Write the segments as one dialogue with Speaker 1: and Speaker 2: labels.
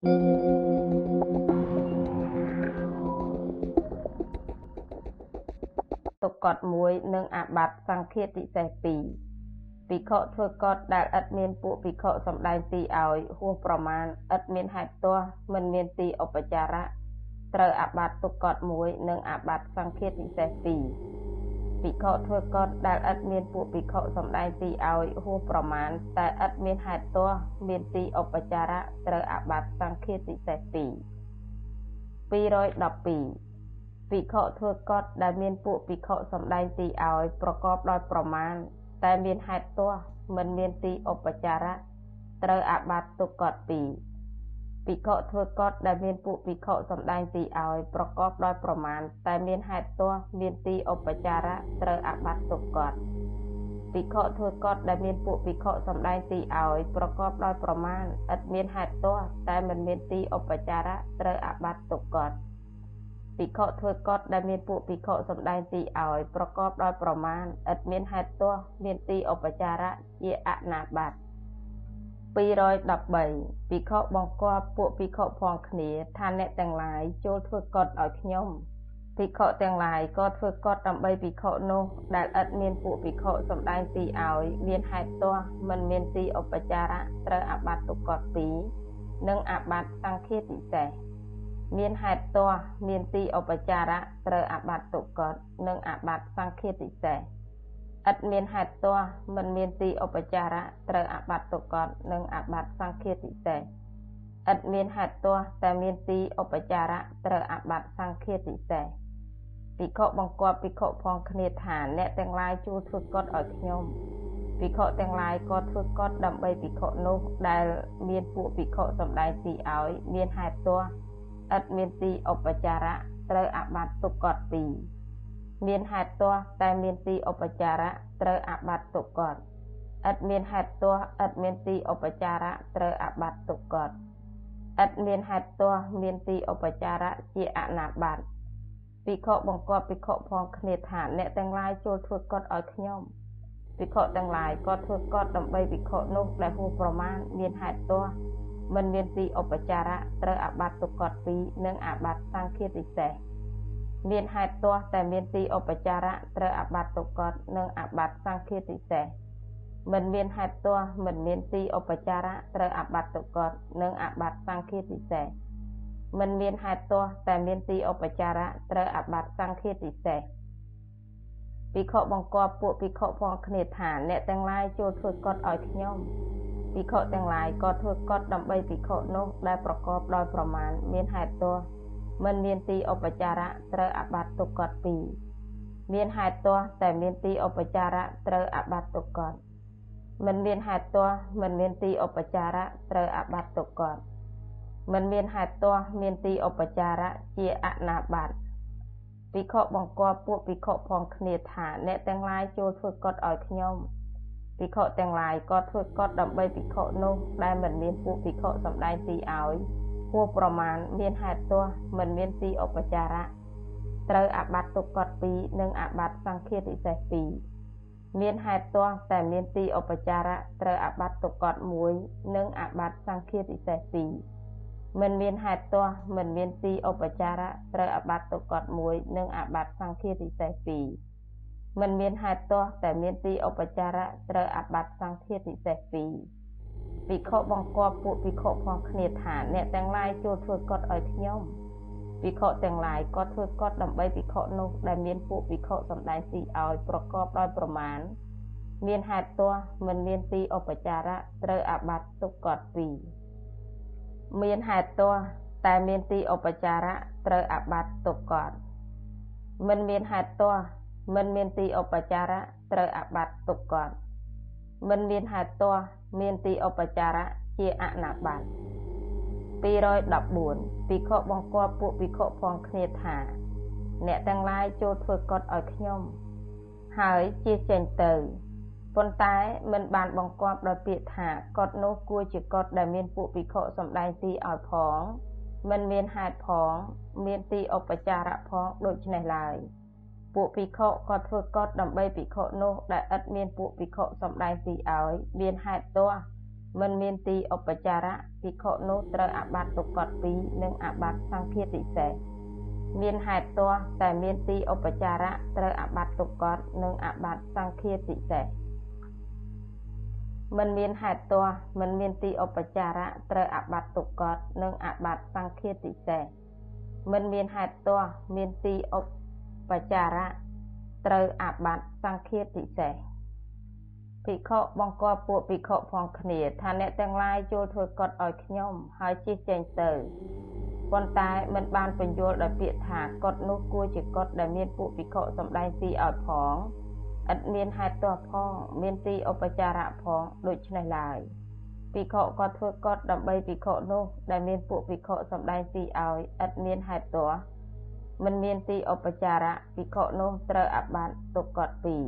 Speaker 1: ទុកកត់មួយនិងអាបត្តិសង្ឃាតិសេសពីរភិក្ខុធ្វើកត់ដែលឥតមានពួកភិក្ខុសម្ដែងទីឲ្យហួសប្រមាណឥតមានហេតុទាស់មិនមានទីឧបចារៈត្រូវអាបត្តិទុកកត់មួយនិងអាបត្តិសង្ឃាតិសេសពីរភិក្ខុធ្វើកត់ដែលឥតមានពួកភិក្ខុសម្ដែងទីឲ្យហួសប្រមាណតែឥតមានហេតុទាស់មានទីឧបចារៈត្រូវអាបត្តិសង្ឃាតិសេសពីរ212ភិក្ខុធ្វើកត់ដែលមានពួកភិក្ខុសម្ដែងទីឲ្យប្រកបដោយប្រមាណតែមានហេតុទាស់មិនមានទីឧបចារៈត្រូវអាបត្តិទុកកត់ពីរភិក្ខុធ្វើកត់ដែលមានពួកភិក្ខុសម្ដែងទីឲ្យប្រកបដោយប្រមាណតែមានហេតុទាស់មានទីឧបចារៈត្រូវអាបត្តិទុកកត់ភិក្ខុធ្វើកត់ដែលមានពួកភិក្ខុសម្ដែងទីឲ្យប្រកបដោយប្រមាណឥតមានហេតុទាស់តែមិនមានទីឧបចារៈត្រូវអាបត្តិទុកកត់ភិក្ខុធ្វើកត់ដែលមានពួកភិក្ខុសម្ដែងទីឲ្យប្រកបដោយប្រមាណឥតមានហេតុទាស់មានទីឧបចារៈជាអនាបត្តិ213ភិក្ខុបង្គាប់ពួកភិក្ខុផងគ្នាថាអ្នកទាំងឡាយចូលធ្វើកត់ឲ្យខ្ញុំភិក្ខុទាំងឡាយក៏ធ្វើកត់ដើម្បីភិក្ខុនោះដែលឥតមានពួកភិក្ខុសម្ដែងទីឲ្យមានហេតុទាស់មិនមានទីឧបចារៈត្រូវអាបត្តិទុកកត់ពីរនិងអាបត្តិសង្ឃាតិសេសមានហេតុទាស់មានទីឧបចារៈត្រូវអាបត្តិទុកកត់និងអាបត្តិសង្ឃាតិសេសឥតមានហេតុទាស់មិនមានទីឧបចារៈត្រូវអាបត្តិទុកកត់និងអាបត្តិសង្ឃាតិសេសឥតមានហេតុទាស់តែមានទីឧបចារៈត្រូវអាបត្តិសង្ឃាតិសេសភិក្ខុបង្គាប់ភិក្ខុផងគ្នាថាអ្នកទាំងឡាយចូលធ្វើកត់ឲ្យខ្ញុំភិក្ខុទាំងឡាយក៏ធ្វើកត់ដើម្បីភិក្ខុនោះដែលមានពួកភិក្ខុសម្ដែងទីឲ្យមានហេតុទាស់ឥតមានទីឧបចារៈត្រូវអាបត្តិទុកកត់ពីរមានហេតុទាស់តែមានទីឧបចារៈត្រូវអាបត្តិទុកកត់ឥតមានហេតុទាស់ឥតមានទីឧបចារៈត្រូវអាបត្តិទុកកត់ឥតមានហេតុទាស់មានទីឧបចារៈជាអនាបត្តិភិក្ខុបង្គាប់ភិក្ខុផងគ្នាថាអ្នកទាំងឡាយចូលធ្វើកត់ឲ្យខ្ញុំភិក្ខុទាំងឡាយក៏ធ្វើកត់ដើម្បីភិក្ខុនោះដែលហួសប្រមាណមានហេតុទាស់មិនមានទីឧបចារៈត្រូវអាបត្តិទុកកត់ពីរនិងអាបត្តិសង្ឃាតិសេសមានហេតុទាស់តែមានទីឧបចារៈត្រូវអាបត្តិទុកកត់និងអាបត្តិសង្ឃាតិសេសមិនមានហេតុទាស់មិនមានទីឧបចារៈត្រូវអាបត្តិទុកកត់និងអាបត្តិសង្ឃាតិសេសមិនមានហេតុទាស់តែមានទីឧបចារៈត្រូវអាបត្តិសង្ឃាតិសេសភិក្ខុបង្គាប់ពួកភិក្ខុផងគ្នាថាអ្នកទាំងឡាយចូលធ្វើកត់ឲ្យខ្ញុំភិក្ខុទាំងឡាយក៏ធ្វើកត់ដើម្បីភិក្ខុនោះដែលប្រកបដោយប្រមាណមានហេតុទាស់មិនមានទីឧបចារៈត្រូវអាបត្តិទុកកត់ពីរមានហេតុទាស់តែមានទីឧបចារៈត្រូវអាបត្តិទុកកត់មិនមានហេតុទាស់មិនមានទីឧបចារៈត្រូវអាបត្តិទុកកត់មិនមានហេតុទាស់មានទីឧបចារៈជាអនាបត្តិភិក្ខុបង្គាប់ពួកភិក្ខុផងគ្នាថាអ្នកទាំងឡាយចូលធ្វើកត់ឲ្យខ្ញុំភិក្ខុទាំងឡាយក៏ធ្វើកត់ដើម្បីភិក្ខុនោះដែលមិនមានពួកភិក្ខុសម្ដែងទីឲ្យហួសប្រមាណមានហេតុទាស់មិនមានទីឧបចារៈត្រូវអាបត្តិទុកកត់ពីរនិងអាបត្តិសង្ឃាតិសេសពីរមានហេតុទាស់តែមានទីឧបចារៈត្រូវអាបត្តិទុកកត់មួយនិងអាបត្តិសង្ឃាតិសេសពីរមិនមានហេតុទាស់មិនមានទីឧបចារៈត្រូវអាបត្តិទុកកត់មួយនិងអាបត្តិសង្ឃាតិសេសពីរមិនមានហេតុទាស់តែមានទីឧបចារៈត្រូវអាបត្តិសង្ឃាតិសេសពីរភិក្ខុបង្គាប់ពួកភិក្ខុផងគ្នាថាអ្នកទាំងឡាយចូលធ្វើកត់ឲ្យខ្ញុំភិក្ខុទាំងឡាយក៏ធ្វើកត់ដើម្បីភិក្ខុនោះដែលមានពួកភិក្ខុសម្ដែងទីឲ្យប្រកបដោយប្រមាណមានហេតុទាស់មិនមានទីឧបចារៈត្រូវអាបត្តិទុកកត់ពីរមានហេតុទាស់តែមានទីឧបចារៈត្រូវអាបត្តិទុកកត់មិនមានហេតុទាស់មិនមានទីឧបចារៈត្រូវអាបត្តិទុកកត់មិនមានហេតុទាស់មានទីឧបចារៈជាអនាបត្តិ214ភិក្ខុបង្គាប់ពួកភិក្ខុផងគ្នាថាអ្នកទាំងឡាយចូលធ្វើកត់ឲ្យខ្ញុំហើយជៀសចេញទៅប៉ុន្តែមិនបានបង្គាប់ដោយពាក្យថាកត់នោះគួរជាកត់ដែលមានពួកភិក្ខុសម្ដែងទីឲ្យផងមិនមានហេតុផងមានទីឧបចារៈផងដូច្នេះឡើយពួកភិក្ខុក៏ធ្វើកត់ដើម្បីភិក្ខុនោះដែលឥតមានពួកភិក្ខុសម្ដែងទីឲ្យមានហេតុទាស់មិនមានទីឧបចារៈភិក្ខុនោះត្រូវអាបាត់ទុក្កត2និងអាបាត់សង្ឃាតិសេសមានហេតុទាស់តែមានទីឧបចារៈត្រូវអាបាត់ទុក្កតនិងអាបាត់សង្ឃាតិសេសមិនមានហេតុទាស់មិនមានទីឧបចារៈត្រូវអាបាត់ទុក្កតនិងអាបាត់សង្ឃាតិសេសមិនមានហេតុទាស់មានទីឧបចារៈត្រូវអាបាត់សង្ឃាតិសេសភិក្ខុបង្គាប់ពួកភិក្ខុផងគ្នាថាអ្នកទាំងឡាយចូលធ្វើកុដឲ្យខ្ញុំហើយជិះចេញទៅប៉ុន្តែមិនបានបញ្យល់ដោយពាក្យថាកុដនោះគួរជាកុដដែលមានពួកភិក្ខុសម្ដែងទីឲ្យផងឥតមានហេតុទាស់ផងមានទីឧបចារៈផងដូច្នេះឡើយភិក្ខុក៏ធ្វើកុដដើម្បីភិក្ខុនោះដែលមានពួកភិក្ខុសម្ដែងទីឲ្យឥតមានហេតុទាស់មិនមានទីឧបចារៈភិក្ខុនោះត្រូវអាបាត់ទុក្កត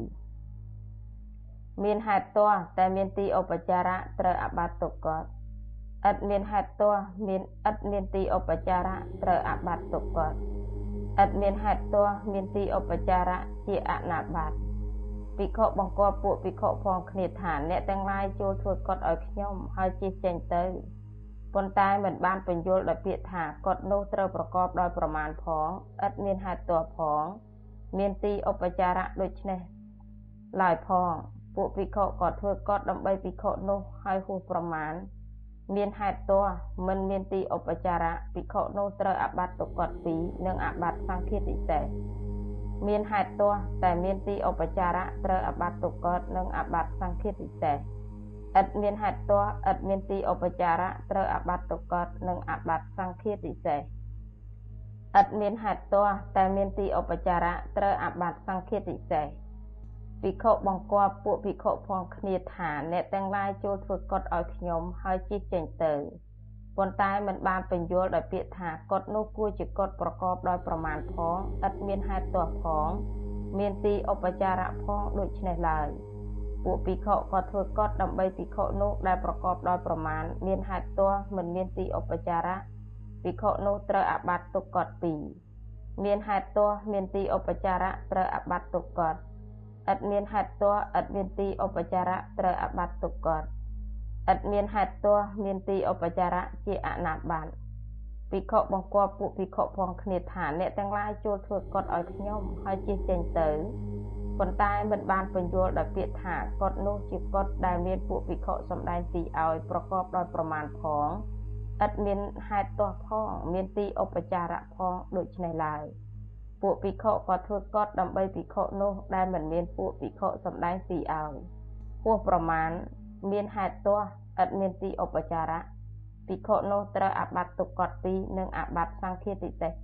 Speaker 1: 2មានហេតុទាស់តែមានទីឧបចារៈត្រូវអាបាត់ទុក្កតឥតមានហេតុទាស់ឥតមានទីឧបចារៈត្រូវអាបាត់ទុក្កតឥតមានហេតុទាស់មានទីឧបចារៈជាអនាបាតភិក្ខុបង្គាប់ពួកភិក្ខុផងគ្នាថាអ្នកទាំងឡាយចូលធ្វើកុដឲ្យខ្ញុំហើយជិះចេញទៅប៉ុន្តែមិនបានបញ្យល់ដោយពាក្យថាកុដនោះត្រូវប្រកបដោយប្រមាណផងឥតមានហេតុទាស់ផងមានទីឧបចារៈដូច្នេះឡើយផងពួកភិក្ខុក៏ធ្វើកុដដើម្បីភិក្ខុនោះហើយហួសប្រមាណមានហេតុទាស់មិនមានទីឧបចារៈភិក្ខុនោះត្រូវអាបាត់ទុក្កត2និងអាបាត់សង្ឃាតិសេសមានហេតុទាស់តែមានទីឧបចារៈត្រូវអាបាត់ទុក្កតនិងអាបាត់សង្ឃាតិសេសឥតមានហេតុទាស់ឥតមានទីឧបចារៈត្រូវអាបាត់ទុក្កតនិងអាបាត់សង្ឃាតិសេសឥតមានហេតុទាស់តែមានទីឧបចារៈត្រូវអាបាត់សង្ឃាតិសេសភិក្ខុបង្គាប់ពួកភិក្ខុផងគ្នាថាអ្នកទាំងឡាយចូលធ្វើកុដឲ្យខ្ញុំហើយជិះចេញទៅប៉ុន្តែមិនបានបញ្យល់ដោយពាក្យថាកុដនោះគួរជាកុដប្រកបដោយប្រមាណផងឥតមានហេតុទាស់ផងមានទីឧបចារៈផងដូច្នេះឡើយពួកភិក្ខុក៏ធ្វើកុដដើម្បីភិក្ខុនោះដែលប្រកបដោយប្រមាណមានហេតុទាស់មិនមានទីឧបចារៈភិក្ខុនោះត្រូវអាបាត់ទុក្កត2មានហេតុទាស់មានទីឧបចារៈត្រូវអាបាត់ទុក្កតឥតមានហេតុទាស់ឥតមានទីឧបចារៈត្រូវអាបាត់ទុក្កតឥតមានហេតុទាស់មានទីឧបចារៈជាអនាបាតភិក្ខុបង្គាប់ពួកភិក្ខុផងគ្នាថាអ្នកទាំងឡាយចូលធ្វើកុដឲ្យខ្ញុំហើយជិះចេញទៅប៉ុន្តែមិនបានបញ្យល់ដោយពាក្យថាកុដនោះជាកុដដែលមានពួកភិក្ខុសម្ដែងទីឲ្យប្រកបដោយប្រមាណផងឥតមានហេតុទាស់ផងមានទីឧបចារៈផងដូច្នេះឡើយពួកភិក្ខុក៏ធ្វើកុដដើម្បីភិក្ខុនោះដែលមិនមានពួកភិក្ខុសម្ដែងទីឲ្យហួសប្រមាណមានហេតុទាស់ឥតមានទីឧបចារៈភិក្ខុនោះត្រូវអាបាត់ទុក្កត2និងអាបាត់សង្ឃាតិសេស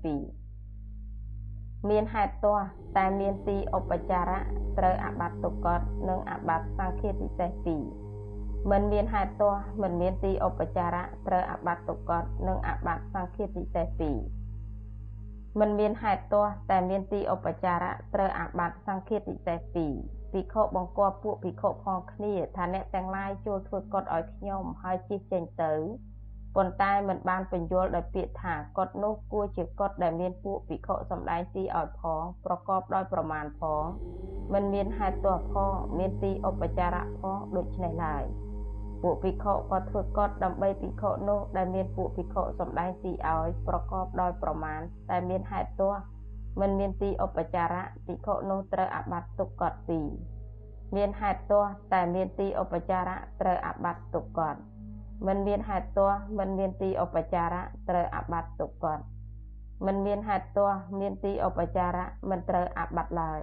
Speaker 1: 2មានហេតុទាស់តែមានទីឧបចារៈត្រូវអាបាត់ទុក្កតនិងអាបាត់សង្ឃាតិសេស2មិនមានហេតុទាស់មិនមានទីឧបចារៈត្រូវអាបាត់ទុក្កតនិងអាបាត់សង្ឃាតិសេស2មិនមានហេតុទាស់តែមានទីឧបចារៈត្រូវអាបាត់សង្ឃាតិសេស2ភិក្ខុបង្គាប់ពួកភិក្ខុផងគ្នាថាអ្នកទាំងឡាយចូលធ្វើកុដឲ្យខ្ញុំហើយជិះចេញទៅប៉ុន្តែមិនបានបញ្យល់ដោយពាក្យថាកុដនោះគួរជាកុដដែលមានពួកភិក្ខុសម្ដែងទីឲ្យផងប្រកបដោយប្រមាណផងមិនមានហេតុទាស់ផងមានទីឧបចារៈផងដូច្នេះឡើយពួកភិក្ខុក៏ធ្វើកុដដើម្បីភិក្ខុនោះដែលមានពួកភិក្ខុសម្ដែងទីឲ្យប្រកបដោយប្រមាណតែមានហេតុទាស់មិនមានទីឧបចារៈភិក្ខុនោះត្រូវអាបាត់ទុក្កត2មានហេតុទាស់តែមានទីឧបចារៈត្រូវអាបាត់ទុក្កតមិនមានហេតុទាស់មិនមានទីឧបចារៈត្រូវអាបាត់ទុក្កតមិនមានហេតុទាស់មានទីឧបចារៈមិនត្រូវអាបាត់ឡើយ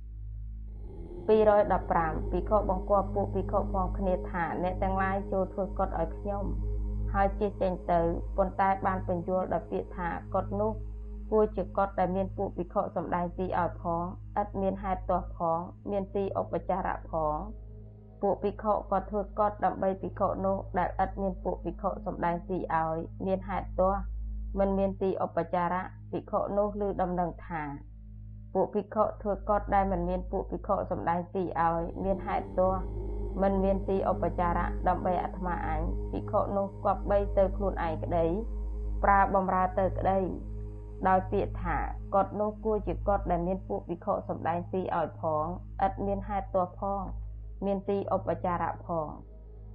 Speaker 1: 215ភិក្ខុបង្គាប់ពួកភិក្ខុផងគ្នាថាអ្នកទាំងឡាយចូលធ្វើកុដឲ្យខ្ញុំហើយជិះចេញទៅប៉ុន្តែបានបញ្យល់ដោយពាក្យថាកុដនោះគួរជាកុដដែលមានពួកភិក្ខុសម្ដែងទីឲ្យផងឥតមានហេតុទាស់ផងមានទីឧបចារៈផងពួកភិក្ខុក៏ធ្វើកុដដើម្បីភិក្ខុនោះដែលឥតមានពួកភិក្ខុសម្ដែងទីឲ្យមានហេតុទាស់មិនមានទីឧបចារៈភិក្ខុនោះឮដំណឹងថាពួកភិក្ខុធ្វើកុដដែលមិនមានពួកភិក្ខុសម្ដែងទីឲ្យមានហេតុទាស់មិនមានទីឧបចារៈដើម្បីអាត្មាអញភិក្ខុនោះគប្បីទៅខ្លួនឯងក្តីប្រើបំរើទៅក្តីដោយពាក្យថាកុដនោះគួរជាកុដដែលមានពួកភិក្ខុសម្ដែងទីឲ្យផងឥតមានហេតុទាស់ផងមានទីឧបចារៈផង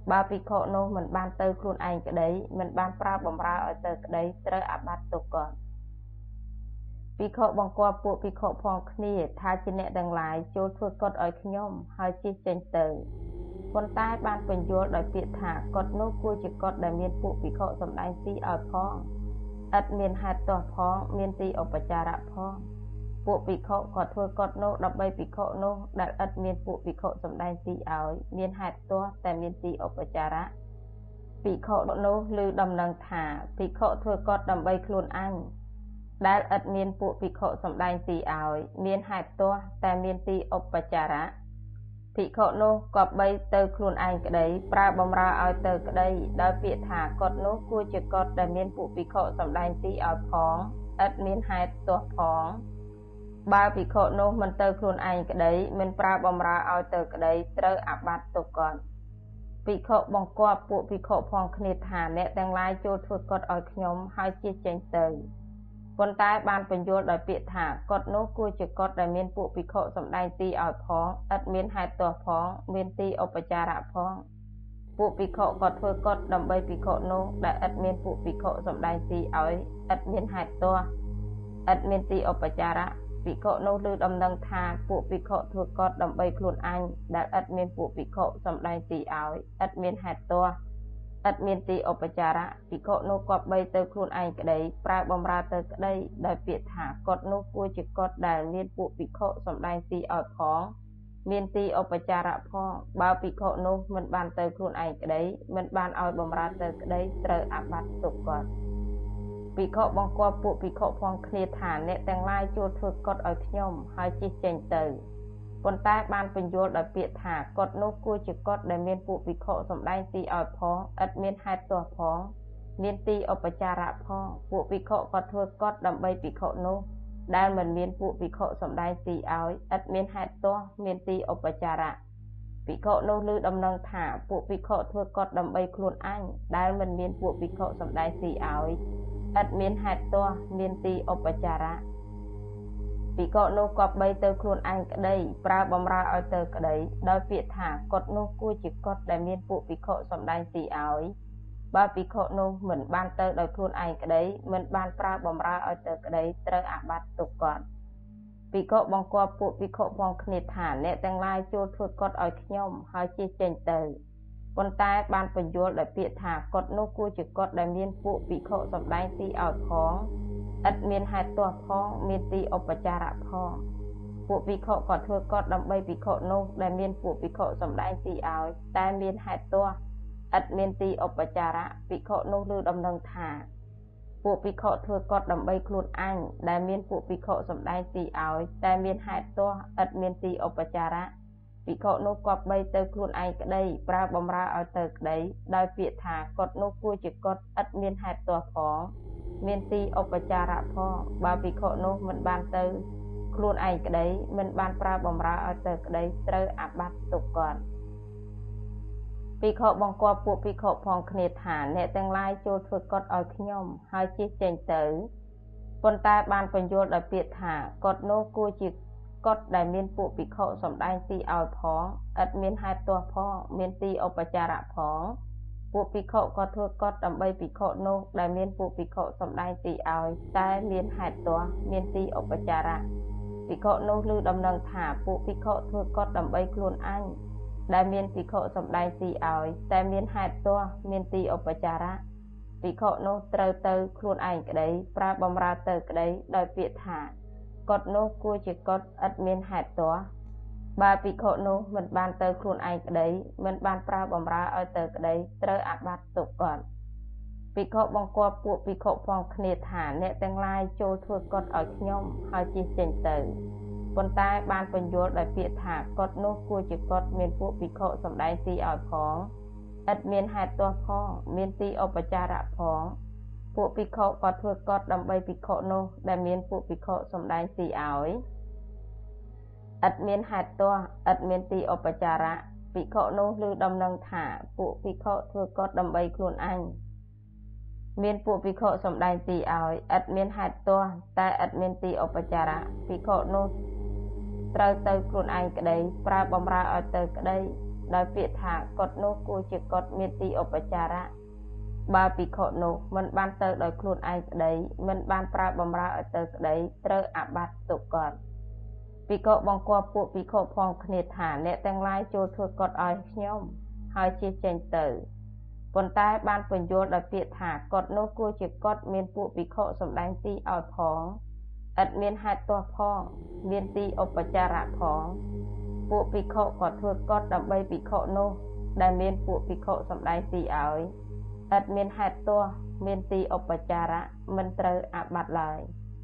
Speaker 1: បើភិក្ខុនោះមិនបានទៅខ្លួនឯងក្តីមិនបានប្រើបម្រើឲ្យទៅក្តីត្រូវអាបត្តិទុកគាត់ភិក្ខុបង្គាប់ពួកភិក្ខុផងគ្នាថាជាអ្នកទាំងឡាយចូលធ្វើកុដឲ្យខ្ញុំហើយជិះចេញទៅប៉ុន្តែបានបញ្យល់ដោយពាក្យថាកុដនោះគួរជាកុដដែលមានពួកភិក្ខុសម្ដែងទីឲ្យផងឥតមានហេតុទាស់ផងមានទីឧបចារៈផងពួកភិក្ខុក៏ធ្វើកុដនោះដើម្បីភិក្ខុនោះដែលឥតមានពួកភិក្ខុសម្ដែងទីឲ្យមានហេតុទាស់តែមានទីឧបចារៈភិក្ខុនោះឮដំណឹងថាភិក្ខុធ្វើកុដដើម្បីខ្លួនអញដែលឥតមានពួកភិក្ខុសម្ដែងទីឲ្យមានហេតុទាស់តែមានទីឧបចារៈភិក្ខុនោះក៏បីទៅខ្លួនឯងក្តីប្រើបម្រើឲ្យទៅក្តីដោយពាក្យថាកុដនោះគួរជាកុដដែលមានពួកភិក្ខុសម្ដែងទីឲ្យផងឥតមានហេតុទាស់ផងបើភិក្ខុនោះមិនទៅខ្លួនឯងក្តីមិនប្រើបម្រើឲ្យទៅក្តីត្រូវអាបត្តិទុកគាត់ភិក្ខុបង្គាប់ពួកភិក្ខុផងគ្នាថាអ្នកទាំងឡាយចូលធ្វើកុដឲ្យខ្ញុំហើយជិះចេញទៅប៉ុន្តែបានបញ្យល់ដោយពាក្យថាកុដនោះគួរជាកុដដែលមានពួកភិក្ខុសម្ដែងទីឲ្យផងឥតមានហេតុទាស់ផងមានទីឧបចារៈផងពួកភិក្ខុក៏ធ្វើកុដដើម្បីភិក្ខុនោះដែលឥតមានពួកភិក្ខុសម្ដែងទីឲ្យឥតមានហេតុទាស់ឥតមានទីឧបចារៈភិក្ខុនោះឮដំណឹងថាពួកភិក្ខុធ្វើកុដដើម្បីខ្លួនអញដែលឥតមានពួកភិក្ខុសម្ដែងទីឲ្យឥតមានហេតុទាស់ឥតមានទីឧបចារៈភិក្ខុនោះក៏បីទៅខ្លួនឯងក្តីប្រើបម្រើទៅក្តីដោយពាក្យថាកុដនោះគួរជាកុដដែលមានពួកភិក្ខុសម្ដែងទីឲ្យផងមានទីឧបចារៈផងបើភិក្ខុនោះមិនបានទៅខ្លួនឯងក្តីមិនបានឲ្យបម្រើទៅក្តីត្រូវអាបត្តិទុកគាត់ភិក្ខុបង្គាប់ពួកភិក្ខុផងគ្នាថាអ្នកទាំងឡាយចូលធ្វើកុដឲ្យខ្ញុំហើយជិះចេញទៅប៉ុន្តែបានបញ្យល់ដោយពាក្យថាកុដនោះគួរជាកុដដែលមានពួកភិក្ខុសម្ដែងទីឲ្យផងឥតមានហេតុទាស់ផងមានទីឧបចារៈផងពួកភិក្ខុក៏ធ្វើកុដដើម្បីភិក្ខុនោះដែលមិនមានពួកភិក្ខុសម្ដែងទីឲ្យឥតមានហេតុទាស់មានទីឧបចារៈភិក្ខុនោះឮដំណឹងថាពួកភិក្ខុធ្វើកុដដើម្បីខ្លួនអញដែលមិនមានពួកភិក្ខុសម្ដែងទីឲ្យឥតមានហេតុទាស់មានទីឧបចារៈភិក្ខុនោះក៏បីទៅខ្លួនឯងក្តីប្រើបម្រើឲ្យទៅក្តីដោយពាក្យថាកុដនោះគួរជាកុដដែលមានពួកភិក្ខុសម្ដែងទីឲ្យបើភិក្ខុនោះមិនបានទៅដោយខ្លួនឯងក្តីមិនបានប្រើបម្រើឲ្យទៅក្តីត្រូវអាបត្តិទុកគាត់ភិក្ខុបង្គាប់ពួកភិក្ខុផងគ្នាថាអ្នកទាំងឡាយចូលធ្វើកុដឲ្យខ្ញុំហើយជិះចេញទៅប៉ុន្តែបានបញ្យល់ដោយពាក្យថាកុដនោះគួរជាកុដដែលមានពួកភិក្ខុសម្ដែងទីឲ្យផងឥតមានហេតុទាស់ផងមានទីឧបចារៈផងពួកភិក្ខុក៏ធ្វើកុដដើម្បីភិក្ខុនោះដែលមានពួកភិក្ខុសម្ដែងទីឲ្យតែមានហេតុទាស់ឥតមានទីឧបចារៈភិក្ខុនោះឮដំណឹងថាពួកភិក្ខុធ្វើកុដដើម្បីខ្លួនអញដែលមានពួកភិក្ខុសម្ដែងទីឲ្យតែមានហេតុទាស់ឥតមានទីឧបចារៈភិក្ខុនោះក៏បីទៅខ្លួនឯងក្តីប្រើបម្រើឲ្យទៅក្តីដោយពាក្យថាកុដនោះគួរជាកុដឥតមានហេតុទាស់ផងមានទីឧបចារៈផងបើភិក្ខុនោះមិនបានទៅខ្លួនឯងក្តីមិនបានប្រើបម្រើឲ្យទៅក្តីត្រូវអាបត្តិទុកគាត់ភិក្ខុបង្គាប់ពួកភិក្ខុផងគ្នាថាអ្នកទាំងឡាយចូលធ្វើកុដឲ្យខ្ញុំហើយជិះចេញទៅប៉ុន្តែបានបញ្យល់ដោយពាក្យថាកុដនោះគួរជាកុដដែលមានពួកភិក្ខុសម្ដែងទីឲ្យផងឥតមានហេតុទាស់ផងមានទីឧបចារៈផងពួកភិក្ខុក៏ធ្វើកុដដើម្បីភិក្ខុនោះដែលមានពួកភិក្ខុសម្ដែងទីឲ្យតែមានហេតុទាស់មានទីឧបចារៈភិក្ខុនោះឮដំណឹងថាពួកភិក្ខុធ្វើកុដដើម្បីខ្លួនអញដែលមានភិក្ខុសម្ដែងទីឲ្យតែមានហេតុទាស់មានទីឧបចារៈភិក្ខុនោះត្រូវទៅខ្លួនឯងក្តីប្រើបម្រើទៅក្តីដោយពាក្យថាកុដនោះគួរជាកុដឥតមានហេតុទាស់បើភិក្ខុនោះមិនបានទៅខ្លួនឯងក្តីមិនបានប្រើបម្រើឲ្យទៅក្តីត្រូវអាបត្តិទុកគាត់ភិក្ខុបង្គាប់ពួកភិក្ខុផងគ្នាថាអ្នកទាំងឡាយចូលធ្វើកុដឲ្យខ្ញុំហើយជិះចេញទៅប៉ុន្តែបានបញ្យល់ដោយពាក្យថាកុដនោះគួរជាកុដមានពួកភិក្ខុសម្ដែងទីឲ្យផងឥតមានហេតុទាស់ផងមានទីឧបចារៈផងពួកភិក្ខុក៏ធ្វើកុដដើម្បីភិក្ខុនោះដែលមានពួកភិក្ខុសម្ដែងទីឲ្យឥតមានហេតុទាស់ឥតមានទីឧបចារៈភិក្ខុនោះឮដំណឹងថាពួកភិក្ខុធ្វើកុដដើម្បីខ្លួនអញមានពួកភិក្ខុសម្ដែងទីឲ្យឥតមានហេតុទាស់តែឥតមានទីឧបចារៈភិក្ខុនោះត្រូវទៅខ្លួនឯងក្តីប្រើបម្រើឲ្យទៅក្តីដោយពាក្យថាកត់នោះគួរជាកត់មានទីឧបចារៈបើភិក្ខុនោះមិនបានទៅដោយខ្លួនឯងក្តីមិនបានប្រើបម្រើឲ្យទៅក្តីត្រូវអាបត្តិទុក្ខកត់ភិក្ខុបង្គាប់ពួកភិក្ខុផងគ្នាថាអ្នកទាំងឡាយចូលធ្វើកត់ឲ្យខ្ញុំហើយជិះចេញទៅប៉ុន្តែបានពន្យល់ដោយពាក្យថាកត់នោះគួរជាកត់មានពួកភិក្ខុសម្ដែងទីឲ្យផងឥតមានហេតុទាស់ផងមានទីឧបចារៈផងពួកភិក្ខុក៏ធ្វើកត់ដើម្បីភិក្ខុនោះដែលមានពួកភិក្ខុសម្ដែងទីឲ្យឥតមានហេតុទាស់មានទីឧបចារៈមិនត្រូវអាបត្តិឡើយ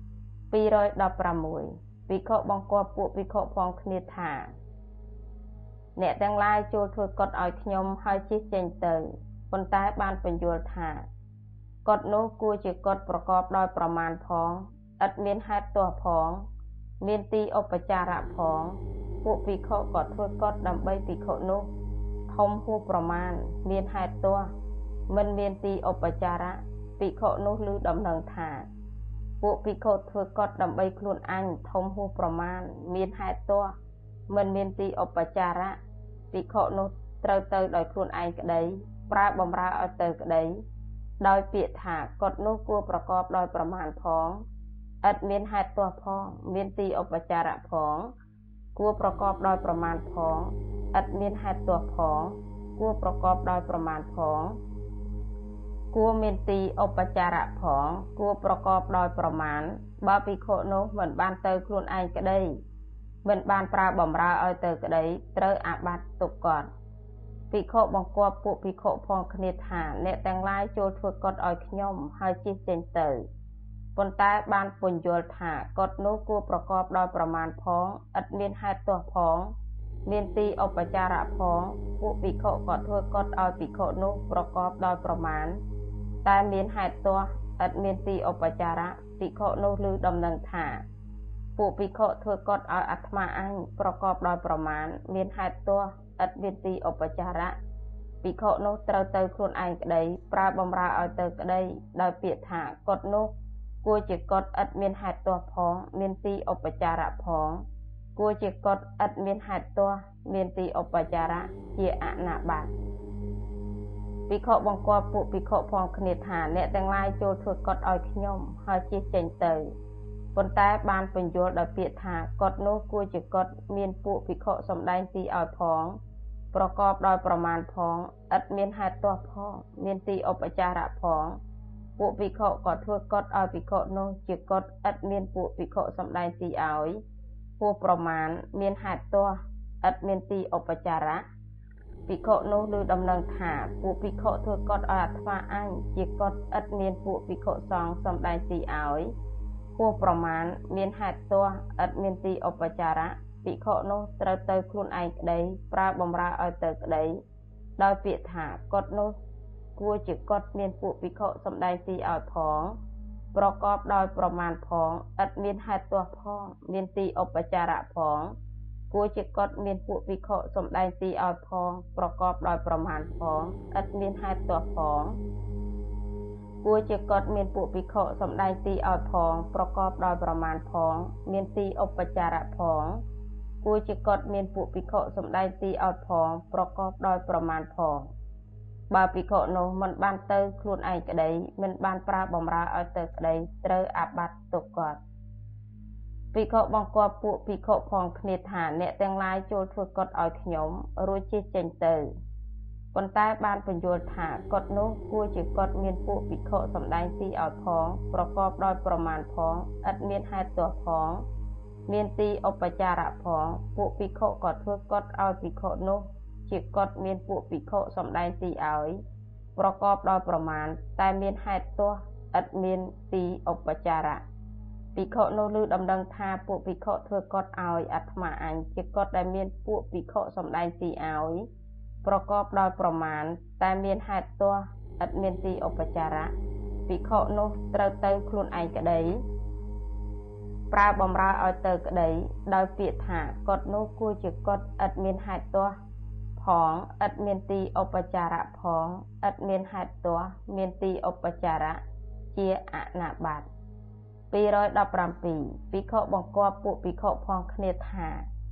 Speaker 1: 216ភិក្ខុបង្គាប់ពួកភិក្ខុផងគ្នាថាអ្នកទាំងឡាយចូលធ្វើកត់ឲ្យខ្ញុំហើយជិះចេញទៅប៉ុន្តែបានពន្យល់ថាកត់នោះគួរជាកត់ប្រកបដោយប្រមាណផងឥតមានហេតុទាស់ផងមានទីឧបចារៈផងពួកភិក្ខុក៏ធ្វើកត់ដើម្បីភិក្ខុនោះធំហួសប្រមាណមានហេតុទាស់មិនមានទីឧបចារៈភិក្ខុនោះឮដំណឹងថាពួកភិក្ខុធ្វើកត់ដើម្បីខ្លួនអញធំហួសប្រមាណមានហេតុទាស់មិនមានទីឧបចារៈភិក្ខុនោះត្រូវទៅដោយខ្លួនឯងក្តីប្រើបម្រើឲ្យទៅក្តីដោយពាក្យថាកត់នោះគួរប្រកបដោយប្រមាណផងឥតមានហេតុទាស់ផងមានទីឧបចារៈផងគួរប្រកបដោយប្រមាណផងឥតមានហេតុទាស់ផងគួរប្រកបដោយប្រមាណផងគួរមានទីឧបចារៈផងគួរប្រកបដោយប្រមាណបើភិក្ខុនោះមិនបានទៅខ្លួនឯងក្តីមិនបានប្រើបម្រើឲ្យទៅក្តីត្រូវអាបត្តិទុក្ខកត់ភិក្ខុបង្គាប់ពួកភិក្ខុផងគ្នាថាអ្នកទាំងឡាយចូលធ្វើកត់ឲ្យខ្ញុំហើយជិះចេញទៅប៉ុន្តែបានពន្យល់ថាកត់នោះគួរប្រកបដោយប្រមាណផងឥតមានហេតុទាស់ផងមានទីឧបចារៈផងពួកភិក្ខុក៏ធ្វើកត់ឲ្យភិក្ខុនោះប្រកបដោយប្រមាណតែមានហេតុទាស់ឥតមានទីឧបចារៈភិក្ខុនោះឮដំណឹងថាពួកភិក្ខុធ្វើកត់ឲ្យអាត្មាអញប្រកបដោយប្រមាណមានហេតុទាស់ឥតមានទីឧបចារៈភិក្ខុនោះត្រូវទៅខ្លួនឯងក្តីប្រើបម្រើឲ្យទៅក្តីដោយពាក្យថាកត់នោះគួរជាកត់ឥតមានហេតុទាស់ផងមានទីឧបចារៈផងគួរជាកត់ឥតមានហេតុទាស់មានទីឧបចារៈជាអនាបត្តិភិក្ខុបង្គាប់ពួកភិក្ខុផងគ្នាថាអ្នកទាំងឡាយចូលធ្វើកត់ឲ្យខ្ញុំហើយជិះចេញទៅប៉ុន្តែបានពន្យល់ដោយពាក្យថាកត់នោះគួរជាកត់មានពួកភិក្ខុសម្ដែងទីឲ្យផងប្រកបដោយប្រមាណផងឥតមានហេតុទាស់ផងមានទីឧបចារៈផងពួកភិក្ខុក៏ធ្វើកត់ឲ្យភិក្ខុនោះជាកត់ឥតមានពួកភិក្ខុសម្ដែងទីឲ្យហួសប្រមាណមានហេតុទាស់ឥតមានទីឧបចារៈភិក្ខុនោះឮដំណឹងថាពួកភិក្ខុធ្វើកត់ឲ្យអាត្មាអញជាកត់ឥតមានពួកភិក្ខុសង្ឃសម្ដែងទីឲ្យហួសប្រមាណមានហេតុទាស់ឥតមានទីឧបចារៈភិក្ខុនោះត្រូវទៅខ្លួនឯងក្តីប្រើបម្រើឲ្យទៅក្តីដោយពាក្យថាកត់នោះគួរជាកត់មានពួកភិក្ខុសម្ដែងទីឲ្យផងប្រកបដោយប្រមាណផងឥតមានហេតុទាស់ផងមានទីឧបចារៈផងគួរជាកត់មានពួកភិក្ខុសម្ដែងទីឲ្យផងប្រកបដោយប្រមាណផងឥតមានហេតុទាស់ផងគួរជាកត់មានពួកភិក្ខុសម្ដែងទីឲ្យផងប្រកបដោយប្រមាណផងមានទីឧបចារៈផងគួរជាកត់មានពួកភិក្ខុសម្ដែងទីឲ្យផងប្រកបដោយប្រមាណផងបើភិក្ខុនោះមិនបានទៅខ្លួនឯងក្តីមិនបានប្រើបម្រើឲ្យទៅក្តីត្រូវអាបត្តិទុក្ខកត់ភិក្ខុបង្គាប់ពួកភិក្ខុផងគ្នាថាអ្នកទាំងឡាយចូលធ្វើកត់ឲ្យខ្ញុំរួចជិះចេញទៅប៉ុន្តែបានពន្យល់ថាកត់នោះគួរជាកត់មានពួកភិក្ខុសម្ដែងទីឲ្យផងប្រកបដោយប្រមាណផងឥតមានហេតុទាស់ផងមានទីឧបចារៈផងពួកភិក្ខុក៏ធ្វើកត់ឲ្យភិក្ខុនោះជាកត់មានពួកភិក្ខុសម្ដែងទីឲ្យប្រកបដោយប្រមាណតែមានហេតុទាស់ឥតមានទីឧបចារៈភិក្ខុនោះឮដំណឹងថាពួកភិក្ខុធ្វើកត់ឲ្យអាត្មាអញជាកត់ដែលមានពួកភិក្ខុសម្ដែងទីឲ្យប្រកបដោយប្រមាណតែមានហេតុទាស់ឥតមានទីឧបចារៈភិក្ខុនោះត្រូវទៅខ្លួនឯងក្តីប្រើបម្រើឲ្យទៅក្តីដោយពាក្យថាកត់នោះគួរជាកត់ឥតមានហេតុទាស់ផងឥតមានទីឧបចារៈផងឥតមានហេតុទាស់មានទីឧបចារៈជាអនាបត្តិ217ភិក្ខុបង្គាប់ពួកភិក្ខុផងគ្នាថា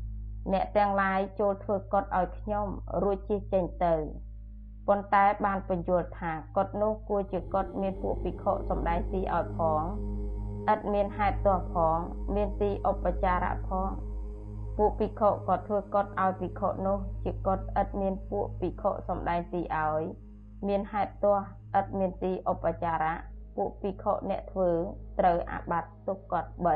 Speaker 1: អ្នកទាំងឡាយចូលធ្វើកត់ឲ្យខ្ញុំរួចជិះចេញទៅប៉ុន្តែបានបញ្យល់ថាកត់នោះគួរជាកត់មានពួកភិក្ខុសម្ដែងទីឲ្យផងឥតមានហេតុទាស់ផងមានទីឧបចារៈផងពួកភិក្ខុក៏ធ្វើកត់ឲ្យភិក្ខុនោះជាកត់ឥតមានពួកភិក្ខុសម្ដែងទីឲ្យមានហេតុទាស់ឥតមានទីឧបចារៈពួកភិក្ខុអ្នកធ្វើត្រូវអាបត្តិទុក្ខកត់3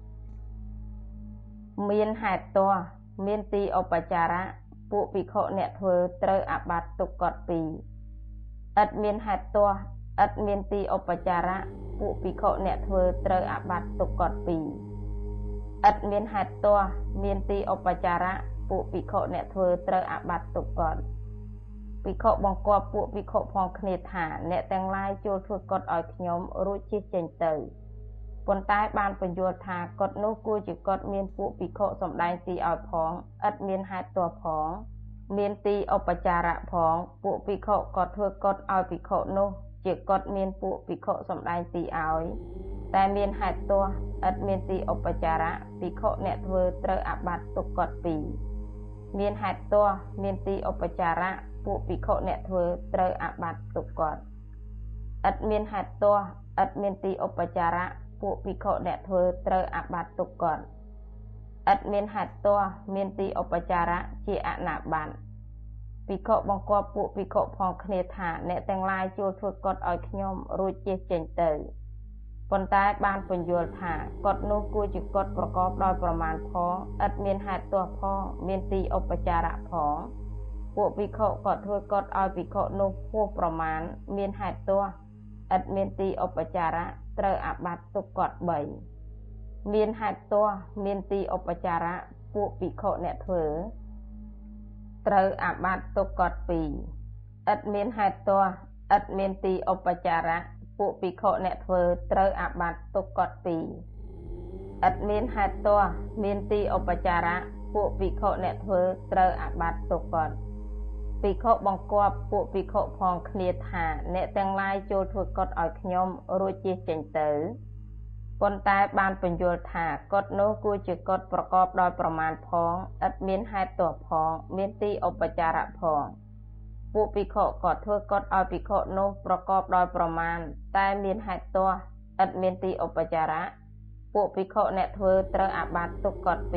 Speaker 1: មានហេតុទាស់មានទីឧបចារៈពួកភិក្ខុអ្នកធ្វើត្រូវអាបត្តិទុក្ខកត់2ឥតមានហេតុទាស់ឥតមានទីឧបចារៈពួកភិក្ខុអ្នកធ្វើត្រូវអាបត្តិទុក្ខកត់2ឥតមានហេតុទាស់មានទីឧបចារៈពួកភិក្ខុអ្នកធ្វើត្រូវអាបត្តិទុក្ខកត់ភិក្ខុបង្គាប់ពួកភិក្ខុផងគ្នាថាអ្នកទាំងឡាយចូលធ្វើកត់ឲ្យខ្ញុំរួចជិះចេញទៅប៉ុន្តែបានបញ្យល់ថាកត់នោះគួរជាកត់មានពួកភិក្ខុសម្ដែងទីឲ្យផងឥតមានហេតុទាស់ផងមានទីឧបចារៈផងពួកភិក្ខុក៏ធ្វើកត់ឲ្យភិក្ខុនោះជាកត់មានពួកភិក្ខុសម្ដែងទីឲ្យតែមានហេតុទាស់ឥតមានទីឧបចារៈភិក្ខុអ្នកធ្វើត្រូវអាបត្តិទុក្ខកត់2មានហេតុទាស់មានទីឧបចារៈពួកភិក្ខុអ្នកធ្វើត្រូវអាបត្តិទុក្ខកត់ឥតមានហេតុទាស់ឥតមានទីឧបចារៈពួកភិក្ខុអ្នកធ្វើត្រូវអាបត្តិទុក្ខកត់ឥតមានហេតុទាស់មានទីឧបចារៈជាអនាបត្តិភិក្ខុបង្គាប់ពួកភិក្ខុផងគ្នាថាអ្នកទាំងឡាយចូលធ្វើកត់ឲ្យខ្ញុំរួចជិះចេញទៅប៉ុន្តែបានបញ្យល់ថាកត់នោះគួរជាកត់ប្រកបដោយប្រមាណផងឥតមានហេតុទាស់ផងមានទីឧបចារៈផងពួកភិក្ខុក៏ធ្វើកត់ឲ្យភិក្ខុនោះហួសប្រមាណមានហេតុទាស់ឥតមានទីឧបចារៈត្រូវអាបត្តិទុក្ខកត់3មានហេតុទាស់មានទីឧបចារៈពួកភិក្ខុអ្នកធ្វើត្រូវអាបត្តិទុក្ខកត់2ឥតមានហេតុទាស់ឥតមានទីឧបចារៈពួកភិក្ខុអ្នកធ្វើត្រូវអាបត្តិទុក្ខកត់2ឥតមានហេតុទាស់មានទីឧបចារៈពួកភិក្ខុអ្នកធ្វើត្រូវអាបត្តិទុក្ខកត់ភិក្ខុបង្គាប់ពួកភិក្ខុផងគ្នាថាអ្នកទាំងឡាយចូលធ្វើកត់ឲ្យខ្ញុំរួចជិះចេញទៅប៉ុន្តែបានបញ្យល់ថាកត់នោះគួរជាកត់ប្រកបដោយប្រមាណផងឥតមានហេតុទាស់ផងមានទីឧបចារៈផងពួកភិក្ខុក៏ធ្វើកត់ឲ្យភិក្ខុនោះប្រកបដោយប្រមាណតែមានហេតុទាស់ឥតមានទីឧបចារៈពួកភិក្ខុអ្នកធ្វើត្រូវអាបត្តិទុក្ខកត់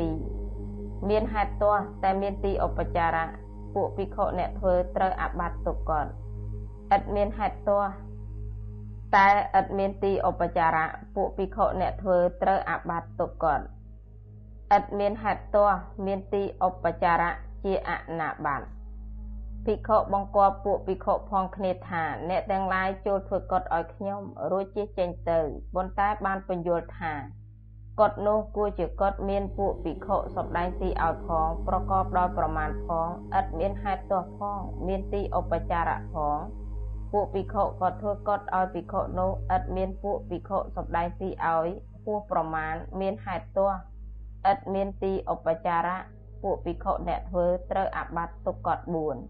Speaker 1: 2មានហេតុទាស់តែមានទីឧបចារៈពួកភិក្ខុអ្នកធ្វើត្រូវអាបត្តិទុក្ខកត់ឥតមានហេតុទាស់តែឥតមានទីឧបចារៈពួកភិក្ខុអ្នកធ្វើត្រូវអាបត្តិទុក្ខកត់ឥតមានហេតុទាស់មានទីឧបចារៈជាអនាបត្តិភិក្ខុបង្គាប់ពួកភិក្ខុផងគ្នាថាអ្នកទាំងឡាយចូលធ្វើកត់ឲ្យខ្ញុំរួចជិះចេញទៅប៉ុន្តែបានបញ្យល់ថាកត់នោះគួរជាកត់មានពួកភិក្ខុសម្ដែងទីឲ្យផងប្រកបដោយប្រមាណផងឥតមានហេតុទាស់ផងមានទីឧបចារៈផងពួកភិក្ខុក៏ធ្វើកត់ឲ្យភិក្ខុនោះឥតមានពួកភិក្ខុសម្ដែងទីឲ្យហួសប្រមាណមានហេតុទាស់ឥតមានទីឧបចារៈពួកភិក្ខុអ្នកធ្វើត្រូវអាបត្តិទុក្ខកត់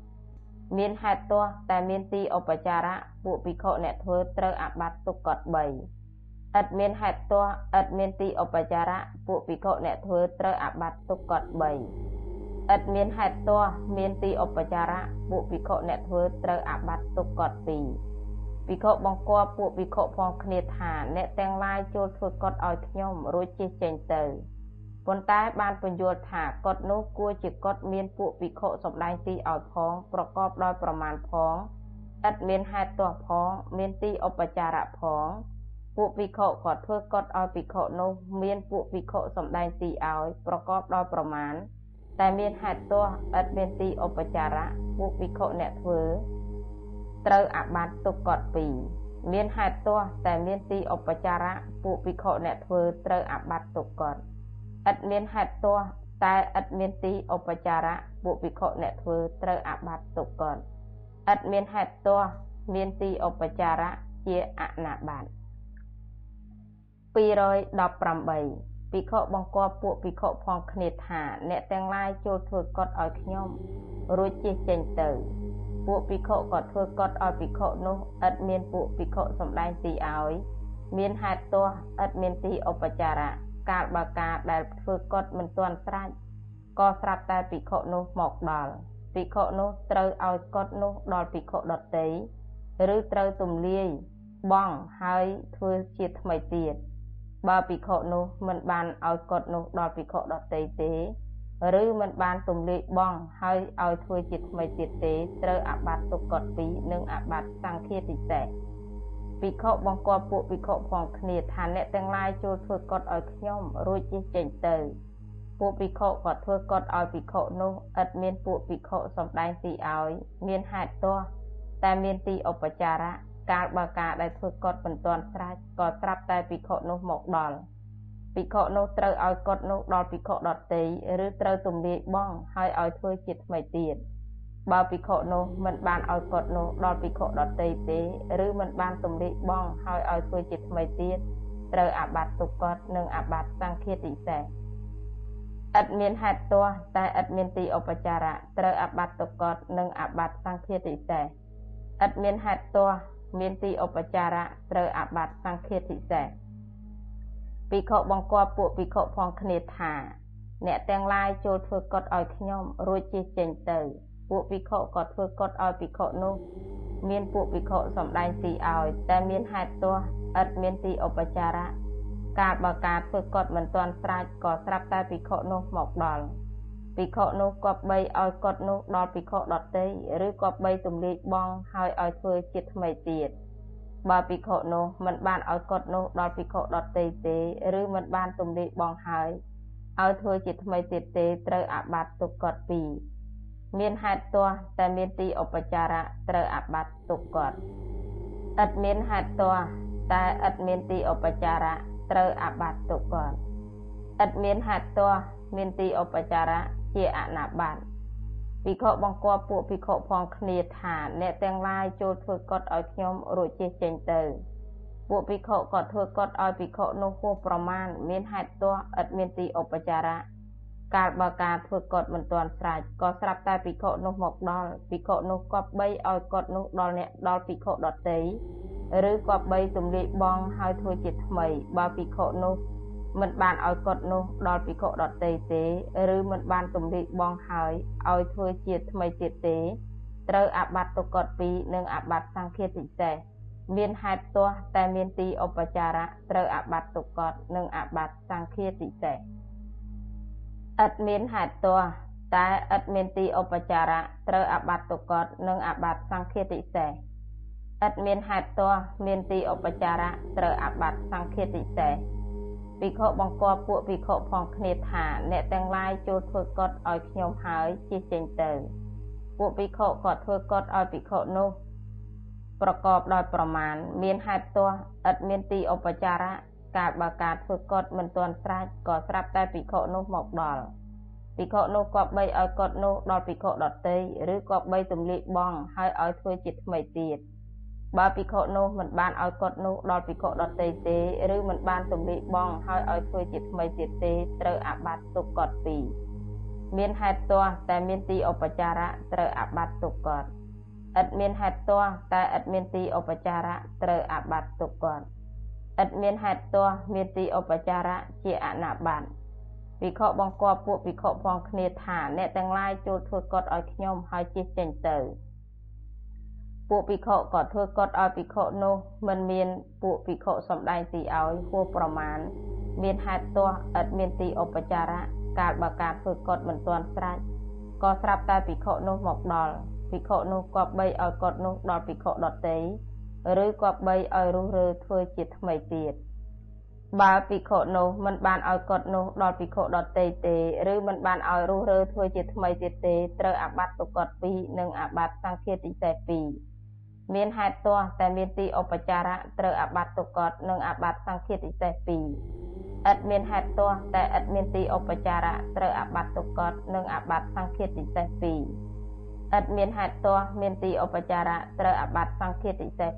Speaker 1: 4មានហេតុទាស់តែមានទីឧបចារៈពួកភិក្ខុអ្នកធ្វើត្រូវអាបត្តិទុក្ខកត់3ឥតមានហេតុទាស់ឥតមានទីឧបចារៈពួកភិក្ខុអ្នកធ្វើត្រូវអាបត្តិទុក្ខកត់3ឥតមានហេតុទាស់មានទីឧបចារៈពួកភិក្ខុអ្នកធ្វើត្រូវអាបត្តិទុក្ខកត់2ភិក្ខុបង្គាប់ពួកភិក្ខុផងគ្នាថាអ្នកទាំងឡាយចូលធ្វើកត់ឲ្យខ្ញុំរួចជិះចេញទៅប៉ុន្តែបានបញ្យល់ថាកត់នោះគួរជាកត់មានពួកភិក្ខុសម្ដែងទីឲ្យផងប្រកបដោយប្រមាណផងឥតមានហេតុទាស់ផងមានទីឧបចារៈផងពួកភិក្ខុក៏ធ្វើកត់ឲ្យភិក្ខុនោះមានពួកភិក្ខុសម្ដែងទីឲ្យប្រកបដោយប្រមាណតែមានហេតុទាស់ឥតមានទីឧបចារៈពួកភិក្ខុអ្នកធ្វើត្រូវអាបត្តិទុក្ខកត់2មានហេតុទាស់តែមានទីឧបចារៈពួកភិក្ខុអ្នកធ្វើត្រូវអាបត្តិទុក្ខកត់ឥតមានហេតុទាស់តែឥតមានទីឧបចារៈពួកភិក្ខុអ្នកធ្វើត្រូវអាបត្តិទុក្ខកត់ឥតមានហេតុទាស់មានទីឧបចារៈជាអនាបត្តិ218ភិក្ខុបង្គាប់ពួកភិក្ខុផងគ្នាថាអ្នកទាំងឡាយចូលធ្វើកត់ឲ្យខ្ញុំរួចជិះចេញទៅពួកភិក្ខុក៏ធ្វើកត់ឲ្យភិក្ខុនោះឥតមានពួកភិក្ខុសម្ដែងទីឲ្យមានហេតុទាស់ឥតមានទីឧបចារៈកាលបើការដែលធ្វើកត់មិនទាន់ស្រេចก็ស្រាប់តែភិក្ខុនោះមកដល់ភិក្ខុនោះត្រូវឲ្យកត់នោះដល់ភិក្ខុដទៃឬត្រូវទម្លាយបង់ហើយធ្វើជាថ្មីទៀតបើភិក្ខុនោះមិនបានឲ្យកត់នោះដល់ភិក្ខុដទៃទេឬមិនបានទម្លាយបង់ហើយឲ្យធ្វើជាថ្មីទៀតទេត្រូវអាបាត់ទុក្ខកត់2និងអាបាត់សង្ឃាទិសេសភិក្ខុបង្គាប់ពួកភិក្ខុផងគ្នាថាអ្នកទាំងឡាយចូលធ្វើកត់ឲ្យខ្ញុំរួចជិះចេញទៅពួកភិក្ខុក៏ធ្វើកត់ឲ្យភិក្ខុនោះឥតមានពួកភិក្ខុសំដែងទីឲ្យមានហេតុទាស់តែមានទីឧបចារៈកាលបើការដែលធ្វើកត់មិនទាន់ស្រេចក៏ស្រាប់តែភិក្ខុនោះមកដល់ភិក្ខុនោះត្រូវឲ្យកត់នោះដល់ភិក្ខុដទៃឬត្រូវទម្លាយបង់ហើយឲ្យធ្វើជាថ្មីទៀតបើភិក្ខុនោះមិនបានឲ្យកត់នោះដល់ភិក្ខុដទៃទេឬមិនបានទម្លាយបង់ហើយឲ្យធ្វើជាថ្មីទៀតត្រូវអាបាត់ទុក្ខកត់និងអាបាត់សង្ឃាទិសេសឥតមានហេតុទាស់តែឥតមានទីឧបចារៈត្រូវអាបាត់ទុក្ខកត់និងអាបាត់សង្ឃាទិសេសឥតមានហេតុទាស់មានទីឧបចារៈត្រូវអាបាត់សង្ឃាទិសេសភិក្ខុបង្គាប់ពួកភិក្ខុផងគ្នាថាអ្នកទាំងឡាយចូលធ្វើកត់ឲ្យខ្ញុំរួចជិះចេញទៅពួកភិក្ខុក៏ធ្វើកត់ឲ្យភិក្ខុនោះមានពួកភិក្ខុសំដែងទីឲ្យតែមានហេតុទាស់ឥតមានទីឧបចារៈកាលបើការធ្វើកត់មិនទាន់ស្រេចក៏ស្រាប់តែភិក្ខុនោះមកដល់ភិក្ខុនោះគប្បីឲ្យកត់នោះដល់ភិក្ខុដទៃឬគប្បីទម្លាយបង់ហើយឲ្យធ្វើជាថ្មីទៀតបើភិក្ខុនោះមិនបានឲ្យកត់នោះដល់ភិក្ខុដទៃទេឬមិនបានទម្លាយបង់ហើយឲ្យធ្វើជាថ្មីទៀតទេត្រូវអាបាត់ទុក្ខកត់2មានហេតុទាស់តែមានទីឧបចារៈត្រូវអាបាត់ទុក្ខកត់ឥតមានហេតុទាស់តែឥតមានទីឧបចារៈត្រូវអាបាត់ទុក្ខកត់ឥតមានហេតុទាស់មានទីឧបចារៈជាអនាបាត់ភិក្ខុបង្គាប់ពួកភិក្ខុផងគ្នាថាអ្នកទាំងឡាយចូលធ្វើកត់ឲ្យខ្ញុំរួចជិះចេញទៅពួកភិក្ខុក៏ធ្វើកត់ឲ្យភិក្ខុនោះហួសប្រមាណមានហេតុទាស់ឥតមានទីឧបចារៈកាលបើការធ្វើកត់មិនទាន់ស្រេចក៏ស្រាប់តែភិក្ខុនោះមកដល់ភិក្ខុនោះគប្បីឲ្យកត់នោះដល់ភិក្ខុដទៃឬគប្បីទម្លាយបង់ហើយធ្វើជាថ្មីបើភិក្ខុនោះមិនបានឲ្យកត់នោះដល់ភិក្ខុដទៃទេឬមិនបានទម្លាយបង់ហើយឲ្យធ្វើជាថ្មីទៀតទេត្រូវអាបាត់ទុក្ខកត់2និងអាបាត់សង្ឃាទិសេសមានហេតុទាស់តែមានទីឧបចារៈត្រូវអាបាត់ទុក្ខកត់និងអាបាត់សង្ឃាទិសេសឥតមានហេតុទាស់តែឥតមានទីឧបចារៈត្រូវអាបាត់ទុក្ខកត់និងអាបាត់សង្ឃាទិសេសឥតមានហេតុទាស់មានទីឧបចារៈត្រូវអាបាត់សង្ឃាទិសេសភិក្ខុបង្គាប់ពួកភិក្ខុផងគ្នាថាអ្នកទាំងឡាយចូលធ្វើកត់ឲ្យខ្ញុំហើយជិះចេញទៅពួកភិក្ខុក៏ធ្វើកត់ឲ្យភិក្ខុនោះប្រកបដោយប្រមាណមានហេតុទាស់ឥតមានទីឧបចារៈកាលបើការធ្វើកត់មិនទាន់ស្រេចក៏ស្រាប់តែភិក្ខុនោះមកដល់ភិក្ខុនោះគប្បីឲ្យកត់នោះដល់ភិក្ខុដទៃឬគប្បីទម្លាយបង់ហើយឲ្យធ្វើជាថ្មីទៀតបើភិក្ខុនោះមិនបានឲ្យកត់នោះដល់ភិក្ខុដទៃទេឬមិនបានទម្លាយបង់ហើយឲ្យធ្វើជាថ្មីទៀតទេត្រូវអាបាត់ទុក្ខកត់2មានហេតុទាស់តែមានទីឧបចារៈត្រូវអាបាត់ទុក្ខកត់ឥតមានហេតុទាស់តែឥតមានទីឧបចារៈត្រូវអាបាត់ទុក្ខកត់ឥតមានហេតុទាស់មានទីឧបចារៈជាអនាបាត់ភិក្ខុបង្គាប់ពួកភិក្ខុផងគ្នាថាអ្នកទាំងឡាយចូលធ្វើកត់ឲ្យខ្ញុំហើយជិះចេញទៅពួកភិក្ខុក៏ធ្វើកត់ឲ្យភិក្ខុនោះមិនមានពួកភិក្ខុសំដែងទីឲ្យហួសប្រមាណមានហេតុទាស់ឥតមានទីឧបចារៈកាលបើការធ្វើកត់មិនទាន់ស្រេចក៏ស្រាប់តែភិក្ខុនោះមកដល់ភិក្ខុនោះគប្បីឲ្យកត់នោះដល់ភិក្ខុដទៃឬគប្បីឲ្យរុះរើធ្វើជាថ្មីទៀតបើភិក្ខុនោះមិនបានឲ្យកត់នោះដល់ភិក្ខុដទៃទេឬមិនបានឲ្យរុះរើធ្វើជាថ្មីទៀតទេត្រូវអាបាត់ទុក្ខកត់2និងអាបាត់សង្ឃាទិសេស2មានហេតុទាស់តែមានទីឧបចារៈត្រូវអាបាត់ទុក្ខកត់និងអាបាត់សង្ឃាទិសេស2ឥតមានហេតុទាស់តែឥតមានទីឧបចារៈត្រូវអាបាត់ទុក្ខកត់និងអាបាត់សង្ឃាទិសេស2ឥតមានហេតុទាស់មានទីឧបចារៈត្រូវអាបាត់សង្ឃាទិសេស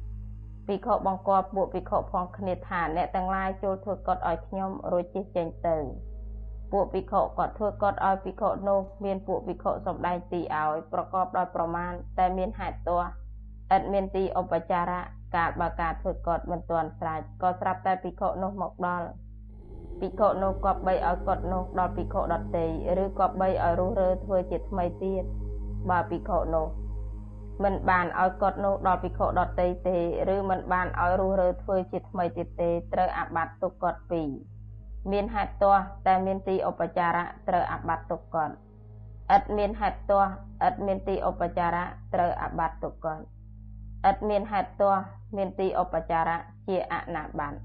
Speaker 1: 2ភិក្ខុបង្គាប់ពួកភិក្ខុផងគ្នាថាអ្នកទាំងឡាយចូលធ្វើកត់ឲ្យខ្ញុំរួចជិះចេញទៅពួកភិក្ខុក៏ធ្វើកត់ឲ្យភិក្ខុនោះមានពួកភិក្ខុសំដែងទីឲ្យប្រកបដោយប្រមាណតែមានហេតុទាស់ឥតមានទីឧបចារៈកាលបើការធ្វើកត់មិនទាន់ស្រេចក៏ស្រាប់តែភិក្ខុនោះមកដល់ភិក្ខុនោះក៏បីឲ្យកត់នោះដល់ភិក្ខុដទៃឬក៏បីឲ្យរុះរើធ្វើជាថ្មីទៀតបើភិក្ខុនោះមិនបានឲ្យកត់នោះដល់ភិក្ខុដទៃទេឬមិនបានឲ្យរុះរើធ្វើជាថ្មីទៀតទេត្រូវអាបត្តិទុក្ខកត់2មានហេតុទាស់តែមានទីឧបចារៈត្រូវអាបត្តិទុក្ខកត់ឥតមានហេតុទាស់ឥតមានទីឧបចារៈត្រូវអាបត្តិទុក្ខកត់ឥតមានហេតុទាស់មានទីឧបចារៈជាអនាបត្តិ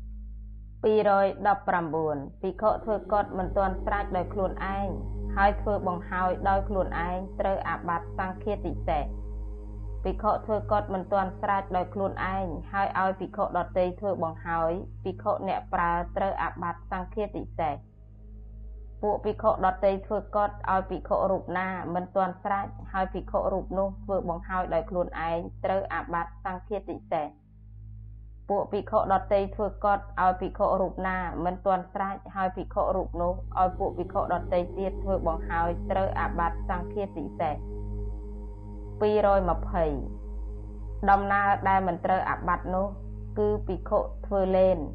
Speaker 1: 219ភិក្ខុធ្វើកត់មិនទាន់ស្រេចដោយខ្លួនឯងហើយធ្វើបង្ហើយដោយខ្លួនឯងត្រូវអាបត្តិសង្ឃាតិសេសភិក្ខុធ្វើកត់មិនទាន់ស្រេចដោយខ្លួនឯងហើយឲ្យភិក្ខុដទៃធ្វើបង្ហើយភិក្ខុអ្នកប្រើត្រូវអាបត្តិសង្ឃាតិសេសពួកភិក្ខុដទៃធ្វើកត់ឲ្យភិក្ខុរូបណាមិនទាន់ស្រេចហើយភិក្ខុរូបនោះធ្វើបង្ហើយដោយខ្លួនឯងត្រូវអាបត្តិសង្ឃាតិសេសពួកភិក្ខុដទៃធ្វើកត់ឲ្យភិក្ខុរូបណាមិនទាន់ស្រេចហើយភិក្ខុរូបនោះឲ្យពួកភិក្ខុដទៃទៀតធ្វើបង្ហើយត្រូវអាបត្តិសង្ឃាតិសេស220ដំណើរដែលមិនត្រូវអាបត្តិនោះគឺភិក្ខុធ្វើលេន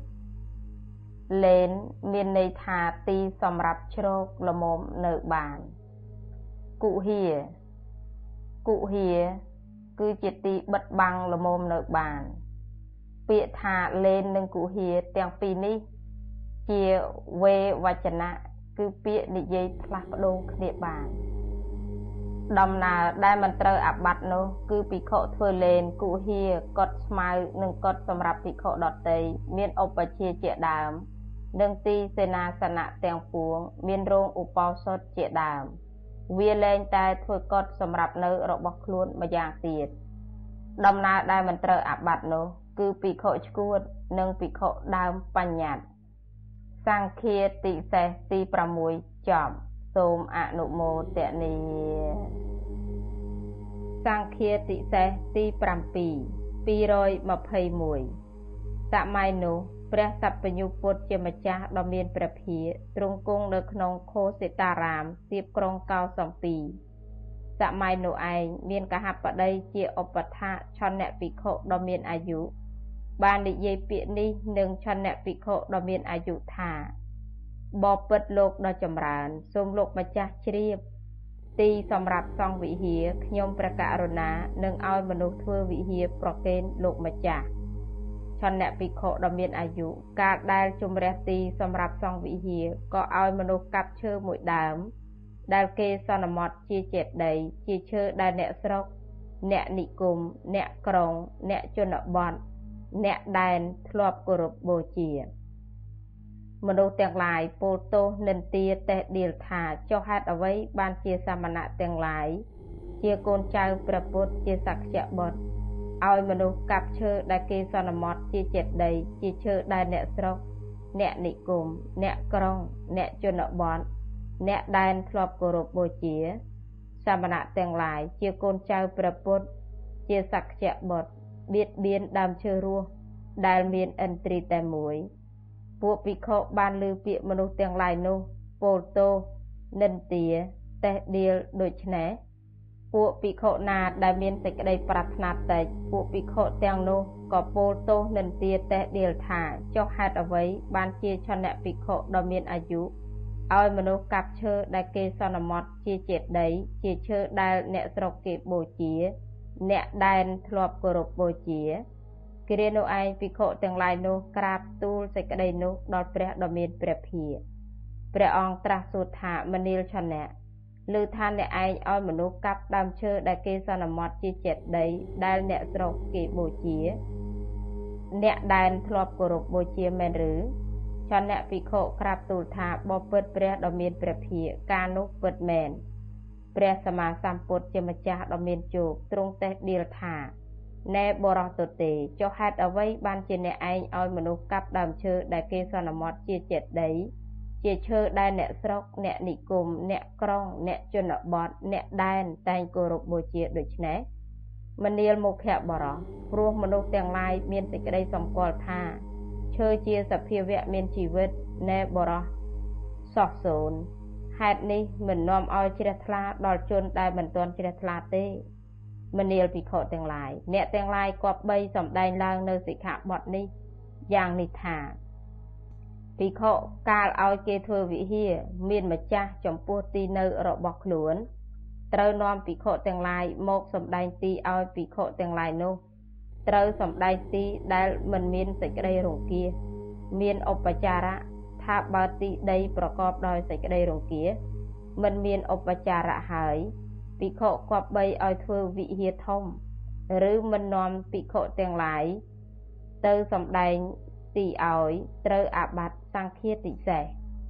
Speaker 1: មានន័យថាទីសម្រាប់ជ្រកល្មមនៅបានគុហាគឺជាទីបិទបាំងល្មមនៅបានពាក្យថាលេននិងគុហាទាំងពីរនេះជាវេវចនៈគឺពាក្យនិយាយផ្លាស់ប្ដូរគ្នាបានដំណើរដែលមិនត្រូវអាបត្តិនោះគឺភិក្ខុធ្វើលេនគុហាកត់ស្មៅនិងកត់សម្រាប់ភិក្ខុដទៃមានឧបជាជាដើមនិងទីសេនាសនៈទាំងពួងមានរោងឧបោសថជាដើមវាលែងតែធ្វើកត់សម្រាប់នៅរបស់ខ្លួនម្យ៉ាងទៀតដំណើរដែលមិនត្រូវអាបត្តិនោះគឺភិក្ខុឆ្កួតនិងភិក្ខុដើមបញ្ញត្តិសង្ឃាតិសេសទី6ចប់សូមអនុមោទនាសង្ឃាតិសេសទី7 221សម័យនោះព្រះសព្វញ្ញុពុទ្ធជាម្ចាស់ដ៏មានព្រះភាកទ្រង់គង់នៅក្នុងខោសិតារាមទៀបក្រុងកោសំពីសម័យនោះឯងមានកហបតីជាឧបដ្ឋាឆន្ទៈភិក្ខុដ៏មានអាយុបាននិយាយពាក្យនេះនឹងឆន្ទៈភិក្ខុដ៏មានអាយុថាបបិទ្ធលោកដ៏ចម្រើនសូមលោកម្ចាស់ជ្រាបទីសម្រាប់សង់វិហារខ្ញុំព្រះករុណានឹងឲ្យមនុស្សធ្វើវិហារប្រគេនលោកម្ចាស់ឆន្ទៈភិក្ខុដ៏មានអាយុកាលដែលជំរះទីសម្រាប់សង់វិហារក៏ឲ្យមនុស្សកាប់ឈើមួយដើមដែលគេសន្មតជាចេតិយជាឈើដែលអ្នកស្រុកអ្នកនិគមអ្នកក្រុងអ្នកជនបទអ្នកដែនធ្លាប់គោរពបូជាមនុស្សទាំងឡាយពោលទោសនិន្ទាតេះដៀលថាចុះហេតុអ្វីបានជាសាមណៈទាំងឡាយជាកូនចៅព្រះពុទ្ធជាសក្យបុត្រឲ្យមនុស្សកាប់ឈើដែលគេសន្មតជាចេតិយជាឈើដែលអ្នកស្រុកអ្នកនិគមអ្នកក្រុងអ្នកជនបទអ្នកដែនធ្លាប់គោរពបូជាសាមណៈទាំងឡាយជាកូនចៅព្រះពុទ្ធជាសក្យបុត្របៀតបៀនដើមឈើរស់ដែលមានឥន្ទ្រីតែមួយពួកភិក្ខុបានឮពាក្យមនុស្សទាំងឡាយនោះពោលទោសនិន្ទាតេះដៀលដូច្នេះពួកភិក្ខុណាដែលមានសេចក្តីប្រាថ្នាតិចពួកភិក្ខុទាំងនោះក៏ពោលទោសនិន្ទាតេះដៀលថាចុះហេតុអ្វីបានជាឆន្ទៈភិក្ខុដ៏មានអាយុឲ្យមនុស្សកាប់ឈើដែលគេសន្មតជាចេតិយជាឈើដែលអ្នកស្រុកគេបូជាអ្នកដែនធ្លាប់គោរពបូជាគ្រានោះឯងភិក្ខុទាំងឡាយនោះក្រាបទូលសេចក្តីនោះដល់ព្រះដ៏មានព្រះភាកព្រះអង្គត្រាស់សួរថាមនាលឆន្ទៈឮថាអ្នកឯងឲ្យមនុស្សកាប់ដើមឈើដែលគេសន្មតជាចេតិយដែលអ្នកស្រុកគេបូជាអ្នកដែនធ្លាប់គោរពបូជាមែនឬឆន្ទៈភិក្ខុក្រាបទូលថាបបិទ្ធព្រះដ៏មានព្រះភាកការនោះពិតមែនព្រះសម្មាសម្ពុទ្ធជាម្ចាស់ដ៏មានជោគទ្រង់តេះដៀលថាណែបរោះទទេចុះហេតុអ្វីបានជាអ្នកឯងឲ្យមនុស្សកាប់ដើមឈើដែលគេសន្មតជាចេតិយជាឈើដែលអ្នកស្រុកអ្នកនិគមអ្នកក្រុងអ្នកជនបទអ្នកដែនតែងគោរពបូជាដូច្នេះមនាលមុខបរោះព្រោះមនុស្សទាំងឡាយមានសេចក្តីសម្គាល់ថាឈើជាសភាវៈមានជីវិតណែបរោះសោះសូន្យហេតុនេះមិននាំឲ្យជ្រះថ្លាដល់ជនដែលមិនទាន់ជ្រះថ្លាទេមនាលភិក្ខុទាំងឡាយអ្នកទាំងឡាយគប្បីសម្ដែងឡើងនៅសិក្ខាបទនេះយ៉ាងនេះថាភិក្ខុកាលឲ្យគេធ្វើវិហារមានម្ចាស់ចំពោះទីនៅរបស់ខ្លួនត្រូវនាំភិក្ខុទាំងឡាយមកសម្ដែងទីឲ្យភិក្ខុទាំងឡាយនោះត្រូវសម្ដែងទីដែលមិនមានសេចក្តីរង្គៀសមានឧបចារៈថាបើទីដីប្រកបដោយសេចក្តីរង្គៀសមិនមានឧបចារៈហើយភិក្ខុគប្បីឲ្យធ្វើវិហារធំឬមិននាំភិក្ខុទាំងឡាយទៅសម្ដែងទីឲ្យត្រូវអាបត្តិសង្ឃាទិសេស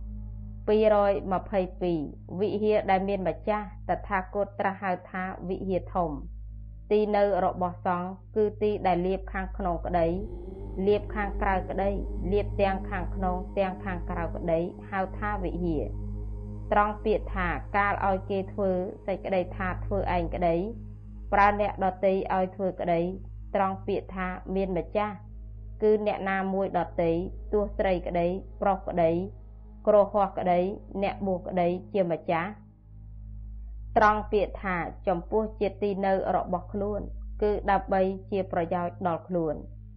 Speaker 1: 222វិហារដែលមានម្ចាស់តថាគតត្រាស់ហៅថាវិហារធំទីនៅរបស់សង្ឃគឺទីដែលលាបខាងក្នុងក្តីលាបខាងក្រៅក្តីលាបទាំងខាងក្នុងទាំងខាងក្រៅក្តីហៅថាវិហារត្រង់ពាក្យថាកាលឲ្យគេធ្វើសេចក្តីថាធ្វើឯងក្តីប្រើអ្នកដទៃឲ្យធ្វើក្តីត្រង់ពាក្យថាមានម្ចាស់គឺអ្នកណាមួយដទៃទោះស្រីក្តីប្រុសក្តីគ្រោះហោះក្តីអ្នកបួសក្តីជាម្ចាស់ត្រង់ពាក្យថាចំពោះជាទីនៅរបស់ខ្លួនគឺដើម្បីជាប្រយោជន៍ដល់ខ្លួន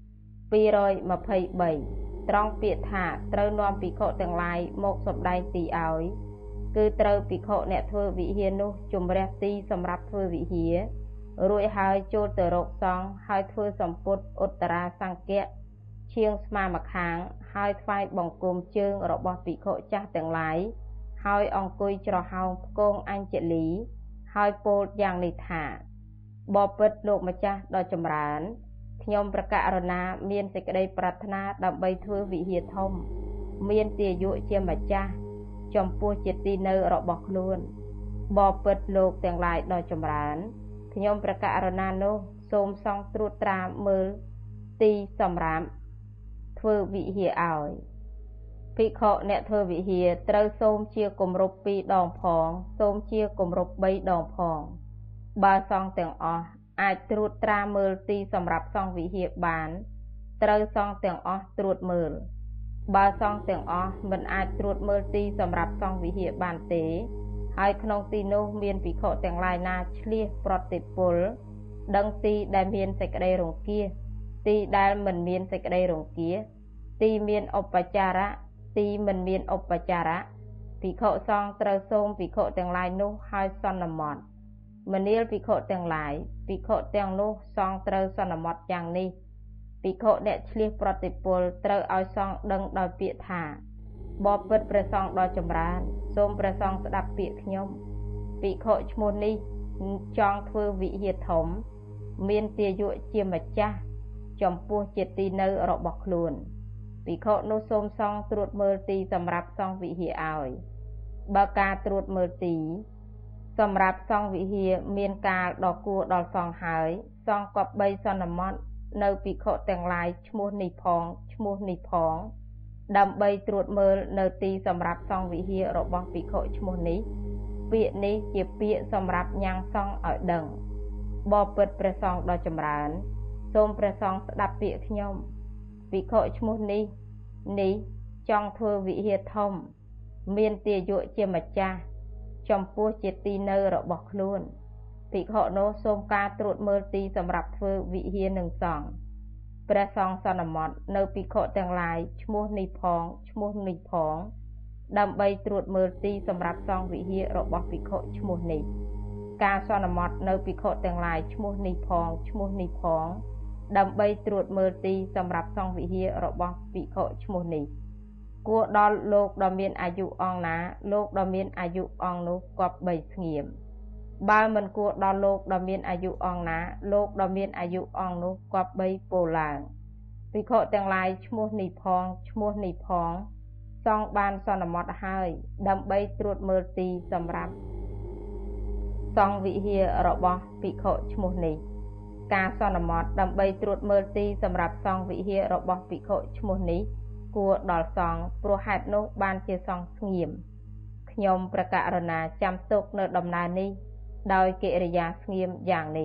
Speaker 1: 223ត្រង់ពាក្យថាត្រូវនាំភិក្ខុទាំងឡាយមកសម្ដែងទីឲ្យគឺត្រូវភិក្ខុអ្នកធ្វើវិហារនោះជំរះទីសម្រាប់ធ្វើវិហាររួចហើយចូលទៅរកសង្ឃហើយធ្វើសម្ពុតឧត្តរាសង្ឃៈឈៀងស្មាម្ខាងហើយថ្វាយបង្គំជើងរបស់ភិក្ខុចាស់ទាំងឡាយហើយអង្គុយច្រហោងផ្គងអញ្ជលីហើយពោលយ៉ាងនេះថាបបិទ្ធលោកម្ចាស់ដ៏ចម្រើនខ្ញុំប្រកាសរណាមានសេចក្តីប្រាថ្នាដើម្បីធ្វើវិហារធំមានទាយុជាម្ចាស់ចំពោះជាទីនៅរបស់ខ្លួនបបិទ្ធលោកទាំងឡាយដ៏ចម្រើនខ្ញុំប្រកាសរណានោះសូមសង្ឃត្រួតត្រាមើលទីសម្រាប់ធ្វើវិហារឲ្យភិក្ខុអ្នកធ្វើវិហារត្រូវសូមជាគម្រប់2 ដងផងសូមជាគម្រប់3 ដងផងបើសង្ឃទាំងអស់អាចត្រួតត្រាមើលទីសម្រាប់សង់វិហារបានត្រូវសង្ឃទាំងអស់ត្រួតមើលបើសង្ឃទាំងអស់មិនអាចត្រួតមើលទីសម្រាប់សង់វិហារបានទេហើយក្នុងទីនោះមានភិក្ខុទាំងឡាយណាឆ្លៀសប្រតិពលដឹងទីដែលមានសេចក្តីរង្គៀសទីដែលមិនមានសេចក្តីរង្គៀសទីមានឧបចារៈទីមិនមានឧបចារៈភិក្ខុសង្ឃត្រូវសូមភិក្ខុទាំងឡាយនោះឲ្យសន្មតមនាលភិក្ខុទាំងឡាយភិក្ខុទាំងនោះសង្ឃត្រូវសន្មតយ៉ាងនេះភិក្ខុអ្នកឆ្លៀសប្រតិពលត្រូវឲ្យសង្ឃដឹងដោយពាក្យថាបបិទ្ធព្រះសង្ឃដ៏ចម្រើនសូមព្រះសង្ឃស្ដាប់ពាក្យខ្ញុំភិក្ខុឈ្មោះនេះចង់ធ្វើវិហារធំមានទាយុជាម្ចាស់ចំពោះជាទីនៅរបស់ខ្លួនភិក្ខុនោះសូមសង្ឃត្រួតមើលទីសម្រាប់សង់វិហារឲ្យបើការត្រួតមើលទីសម្រាប់សង់វិហារមានកាលដ៏គួរដល់សង្ឃហើយសង្ឃគប្បីសន្មតនៅភិក្ខុទាំងឡាយឈ្មោះនេះផងឈ្មោះនេះផងដើម្បីត្រួតមើលនៅទីសម្រាប់សង់វិហាររបស់ភិក្ខុឈ្មោះនេះពាក្យនេះជាពាក្យសម្រាប់ញ៉ាំងសង្ឃឲ្យដឹងបបិទ្ធព្រះសង្ឃដ៏ចម្រើនសូមព្រះសង្ឃស្ដាប់ពាក្យខ្ញុំភិក្ខុឈ្មោះនេះចង់ធ្វើវិហារធំមានទាយុជាម្ចាស់ចំពោះជាទីនៅរបស់ខ្លួនភិក្ខុនោះសូមការត្រួតមើលទីសម្រាប់ធ្វើវិហារនឹងសង្ឃព្រះសង្ឃសន្មតនៅភិក្ខុទាំងឡាយឈ្មោះនេះផងឈ្មោះនេះផងដើម្បីត្រួតមើលទីសម្រាប់សង់វិហាររបស់ភិក្ខុឈ្មោះនេះការសន្មតនៅភិក្ខុទាំងឡាយឈ្មោះនេះផងឈ្មោះនេះផងដើម្បីត្រួតមើលទីសម្រាប់សង់វិហាររបស់ភិក្ខុឈ្មោះនេះគួរដល់លោកដ៏មានអាយុអង្គណាលោកដ៏មានអាយុអង្គនោះគប្បីស្ងៀមបើមិនគួរដល់លោកដ៏មានអាយុអង្គណាលោកដ៏មានអាយុអង្គនោះគប្បីពោលឡើងភិក្ខុទាំងឡាយឈ្មោះនេះផងឈ្មោះនេះផងសង្ឃបានសន្មតហើយដើម្បីត្រួតមើលទីសម្រាប់សង់វិហាររបស់ភិក្ខុឈ្មោះនេះការសន្មតដើម្បីត្រួតមើលទីសម្រាប់សង់វិហាររបស់ភិក្ខុឈ្មោះនេះគួរដល់សង្ឃព្រោះហេតុនោះបានជាសង្ឃស្ងៀមខ្ញុំប្រកាសរណាចាំទុកនៅដំណើរនេះដោយកិរិយាស្ងៀមយ៉ាងនេះ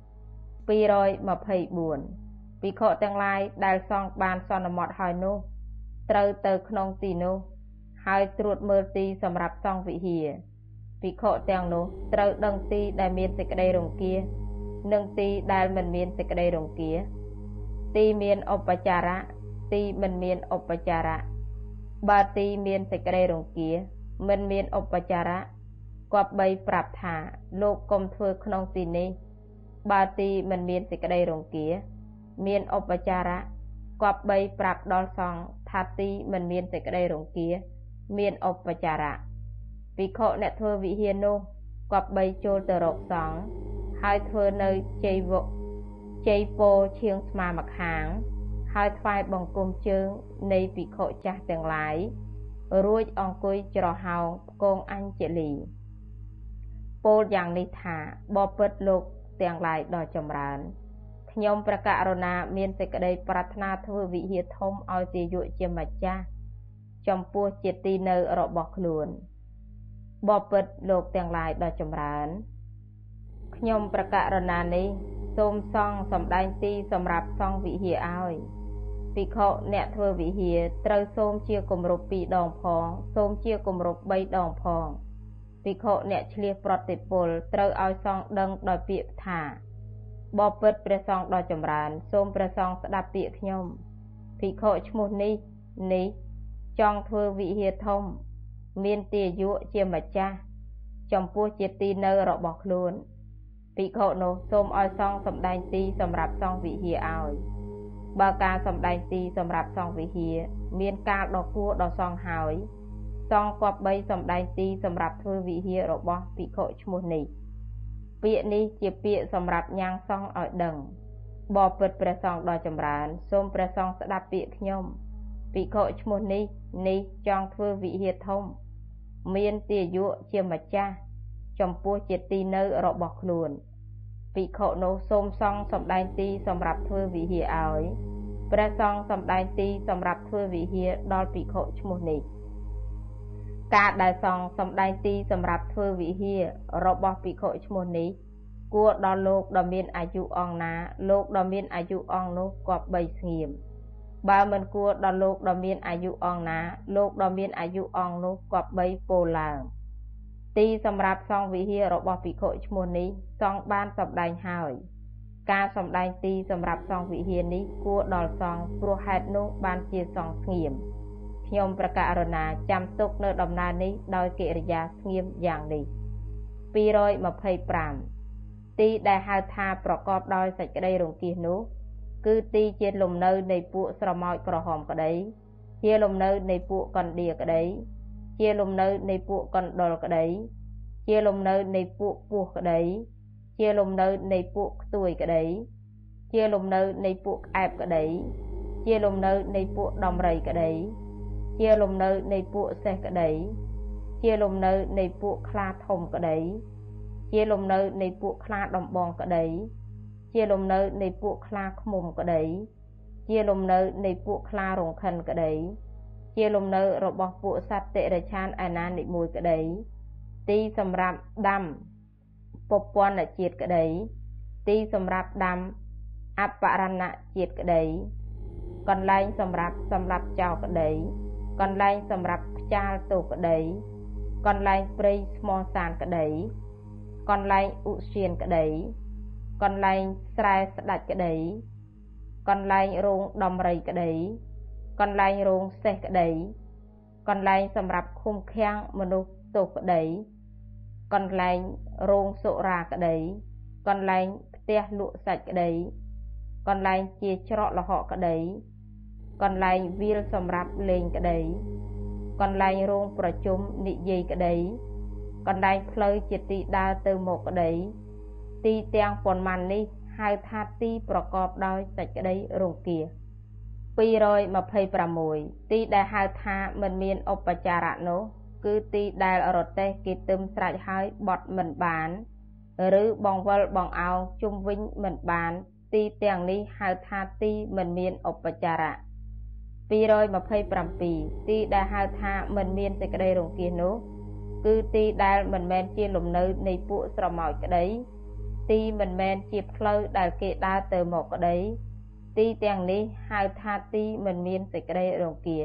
Speaker 1: 224ភិក្ខុទាំងឡាយដែលសង្ឃបានសន្មតហើយនោះត្រូវទៅក្នុងទីនោះហើយត្រួតមើលទីសម្រាប់សង់វិហារភិក្ខុទាំងនោះត្រូវដឹងទីដែលមានសេចក្តីរង្គៀសនិងទីដែលមិនមានសេចក្តីរង្គៀសទីមានឧបចារៈទីមិនមានឧបចារៈបើទីមានសេចក្តីរង្គៀមិនមានឧបចារៈគប្បីប្រាប់ថាលោកកុំធ្វើក្នុងទីនេះបើទីមិនមានសេចក្តីរង្គៀមានឧបចារៈគប្បីប្រាប់ដល់សង្ឃថាទីមិនមានសេចក្តីរង្គៀមានឧបចារៈភិក្ខុអ្នកធ្វើវិហារនោះគប្បីចូលទៅរកសង្ឃហើយធ្វើនៅជ័យពោឈៀងស្មាម្ខាងហើយថ្វាយបង្គំជើងនៃភិក្ខុចាស់ទាំងឡាយរួចអង្គុយច្រហោងផ្គងអញ្ជលីពោលយ៉ាងនេះថាបពិតលោកទាំងឡាយដ៏ចម្រើនខ្ញុំព្រះករុណាមានសេចក្តីប្រាថ្នាធ្វើវិហារធំឲ្យទាយុជាម្ចាស់ចំពោះជាទីនៅរបស់ខ្លួនបពិតលោកទាំងឡាយដ៏ចម្រើនខ្ញុំព្រះករុណានេះសូមសង្ឃសម្ដែងទីសម្រាប់សង់វិហារឲ្យភិក្ខុអ្នកធ្វើវិហារត្រូវសូមជាគម្រប់2 ដងផងសូមជាគម្រប់3 ដងផងភិក្ខុអ្នកឆ្លៀសប្រតិពលត្រូវឲ្យសង្ឃដឹងដោយពាក្យថាបពិតព្រះសង្ឃដ៏ចម្រើនសូមព្រះសង្ឃស្ដាប់ពាក្យខ្ញុំភិក្ខុឈ្មោះនេះចង់ធ្វើវិហារធំមានទាយុជាម្ចាស់ចំពោះជាទីនៅរបស់ខ្លួនភិក្ខុនោះសូមឲ្យសង្ឃសម្ដែងទីសម្រាប់សង់វិហារឲ្យបើការសម្ដែងទីសម្រាប់សង់វិហារមានកាលដ៏គួរដល់សង្ឃហើយសង្ឃគប្បីសម្ដែងទីសម្រាប់ធ្វើវិហាររបស់ភិក្ខុឈ្មោះនេះពាក្យនេះជាពាក្យសម្រាប់ញ៉ាំងសង្ឃឲ្យដឹងបពិតព្រះសង្ឃដ៏ចម្រើនសូមព្រះសង្ឃស្ដាប់ពាក្យខ្ញុំភិក្ខុឈ្មោះនេះចង់ធ្វើវិហារធំមានទាយុជាម្ចាស់ចំពោះជាទីនៅរបស់ខ្លួនភិក្ខុនោះសូមសង្ឃសម្ដែងទីសម្រាប់ធ្វើវិហារឲ្យព្រះសង្ឃសម្ដែងទីសម្រាប់ធ្វើវិហារដល់ភិក្ខុឈ្មោះនេះការដែលសង្ឃសម្ដែងទីសម្រាប់ធ្វើវិហាររបស់ភិក្ខុឈ្មោះនេះគួរដល់លោកដ៏មានអាយុអង្គណាលោកដ៏មានអាយុអង្គនោះគប្បីស្ងៀមបើមិនគួរដល់លោកដ៏មានអាយុអង្គណាលោកដ៏មានអាយុអង្គនោះគប្បីពោលឡើងទីសម្រាប់សង់វិហាររបស់ភិក្ខុឈ្មោះនេះសង្ឃបានសម្ដែងហើយការសម្ដែងទីសម្រាប់សង់វិហារនេះគួរដល់សង្ឃព្រោះហេតុនោះបានជាសង្ឃស្ងៀមខ្ញុំព្រះករុណាចាំទុកនៅដំណើរនេះដោយកិរិយាស្ងៀមយ៉ាងនេះ225ទីដែលហៅថាប្រកបដោយសេចក្តីរង្គៀសនោះគឺទីជាលំនៅនៃពួកស្រមោចក្រហមក្តីជាលំនៅនៃពួកកណ្ដៀរក្តីជាលំនៅនៃពួកកណ្ដុរក្តីជាលំនៅនៃពួកពស់ក្តីជាលំនៅនៃពួកខ្ទួយក្តីជាលំនៅនៃពួកក្អែបក្តីជាលំនៅនៃពួកដំរីក្តីជាលំនៅនៃពួកសេះក្តីជាលំនៅនៃពួកខ្លាធំក្តីជាលំនៅនៃពួកខ្លាដំបងក្តីជាលំនៅនៃពួកខ្លាឃ្មុំក្តីជាលំនៅនៃពួកខ្លារង្ខិនក្តីជាលំនៅរបស់ពួកសត្វតិរច្ឆានឯណានិមួយក្តីទីសម្រាប់ដាំពពន្ធជាតិក្តីទីសម្រាប់ដាំអបរណជាតិក្តីកន្លែងសម្រាប់សម្លាប់ចោលក្តីកន្លែងសម្រាប់ខ្ចាលទោសក្តីកន្លែងព្រៃស្មោះសានក្តីកន្លែងឧស្សានក្តីកន្លែងស្រែស្ដាច់ក្តីកន្លែងរោងដំរីក្តីកន្លែងរោងសេះក្តីកន្លែងសម្រាប់ឃុំឃាំងមនុស្សទោសក្តីកន្លែងរោងសុរាក្តីកន្លែងផ្ទះលក់សាច់ក្តីកន្លែងជាច្រកលហកក្តីកន្លែងវាលសម្រាប់លេងក្តីកន្លែងរោងប្រជុំនិយាយក្តីកន្លែងផ្លូវជាទីដើរទៅមកក្តីទីទាំងប៉ុន្មាននេះហៅថាទីប្រកបដោយសេចក្តីរង្គៀស226ទីដែលហៅថាមិនមានឧបចារៈនោះគឺទីដែលរទេះគេទឹមស្រេចហើយបត់មិនបានឬបង្វិលបង្អោងជុំវិញមិនបានទីទាំងនេះហៅថាទីមិនមានឧបចារៈ227ទីដែលហៅថាមិនមានសេចក្តីរង្គៀសនោះគឺទីដែលមិនមែនជាលំនៅនៃពួកស្រមោចក្តីទីមិនមែនជាផ្លូវដែលគេដើរទៅមកក្តីទីទាំងនេះហៅថាទីមិនមានសេចក្តីរង្គៀស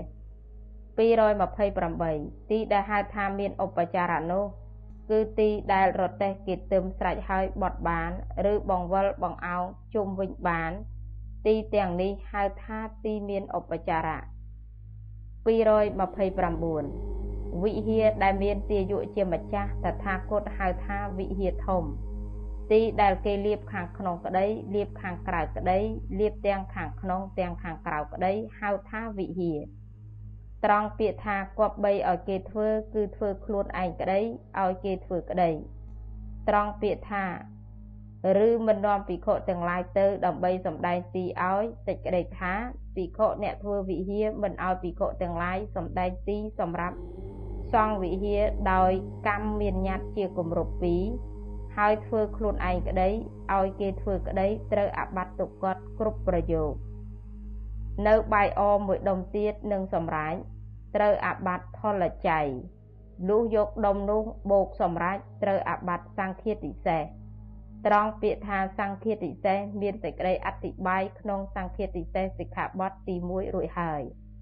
Speaker 1: 228ទីដែលហៅថាមានឧបចារៈនោះគឺទីដែលរទេះគេទឹមស្រេចហើយបត់បានឬបង្វិលបង្អោងជុំវិញបានទីទាំងនេះហៅថាទីមានឧបចារៈ 229វិហារដែលមានទាយុជាម្ចាស់តថាគតហៅថាវិហារធំទីដែលគេលាបខាងក្នុងក្តីលាបខាងក្រៅក្តីលាបទាំងខាងក្នុងទាំងខាងក្រៅក្តីហៅថាវិហារត្រង់ពាក្យថាគប្បីឲ្យគេធ្វើគឺធ្វើខ្លួនឯងក្តីឲ្យគេធ្វើក្តីត្រង់ពាក្យថាឬមិននាំភិក្ខុទាំងឡាយទៅដើម្បីសម្ដែងទីឲ្យសេចក្តីថាភិក្ខុអ្នកធ្វើវិហារមិនឲ្យភិក្ខុទាំងឡាយសម្ដែងទីសម្រាប់សង់វិហារដោយកម្មមានញត្តិជាគម្រប់2ហើយធ្វើខ្លួនឯងក្តីឲ្យគេធ្វើក្តីត្រូវអាបត្តិទុក្កតគ្រប់ប្រយោគនៅបាយអមួយដុំទៀតនឹងសម្រេចត្រូវអាបត្តិផលច័យលុះយកដុំនោះបោកសម្រេចត្រូវអាបត្តិសង្ឃាតិសេសត្រង់ពាក្យថាសង្ឃាតិសេសមានសេចក្តីអធិប្បាយក្នុងសង្ឃាតិសេសសិក្ខាបទទី1រួចហើយ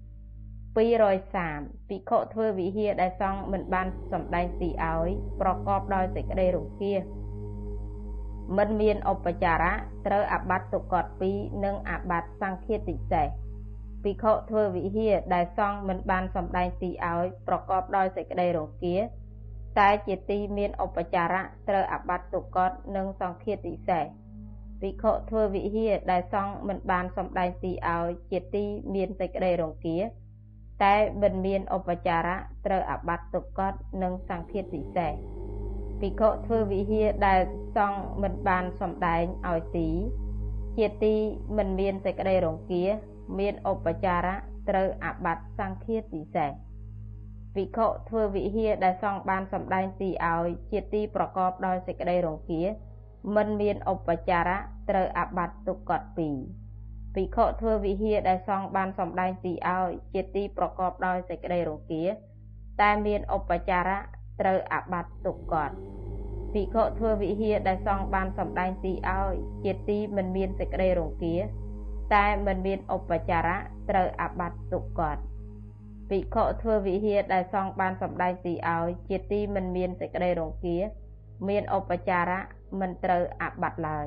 Speaker 1: 230ភិក្ខុធ្វើវិហារដែលសង់មិនបានសម្ដែងទីឲ្យប្រកបដោយសេចក្តីរង្គៀសមិនមានឧបចារៈត្រូវអាបត្តិទុក្កត2និងអាបត្តិសង្ឃាតិសេសភិក្ខុធ្វើវិហារដែលសង់មិនបានសម្ដែងទីឲ្យប្រកបដោយសេចក្តីរង្គៀសតែជាទីមានឧបចារៈត្រូវអាបត្តិទុក្កតនិងសង្ឃាតិសេសភិក្ខុធ្វើវិហារដែលសង់មិនបានសម្ដែងទីឲ្យជាទីមានសេចក្តីរង្គៀសតែមិនមានឧបចារៈត្រូវអាបត្តិទុក្កតនិងសង្ឃាតិសេសភិក្ខុធ្វើវិហារដែលសង់មិនបានសម្ដែងឲ្យទីជាទីមិនមានសេចក្តីរង្គៀសមានឧបចារៈត្រូវអាបត្តិសង្ឃាតិសេសភិក្ខុធ្វើវិហារដែលសង់បានសម្ដែងទីឲ្យជាទីប្រកបដោយសេចក្តីរង្គៀសមិនមានឧបចារៈត្រូវអាបត្តិទុក្កត2ភិក្ខុធ្វើវិហារដែលសង់បានសម្ដែងទីឲ្យជាទីប្រកបដោយសេចក្តីរង្គៀសតែមានឧបចារៈត្រូវអាបត្តិទុក្កតភិក្ខុធ្វើវិហារដែលសង់បានសម្ដែងទីឲ្យជាទីមិនមានសេចក្តីរង្គៀសតែមិនមានឧបចារៈត្រូវអាបត្តិទុក្កតភិក្ខុធ្វើវិហារដែលសង់បានសម្ដែងទីឲ្យជាទីមិនមានសេចក្តីរង្គៀសមានឧបចារៈមិនត្រូវអាបត្តិឡើយ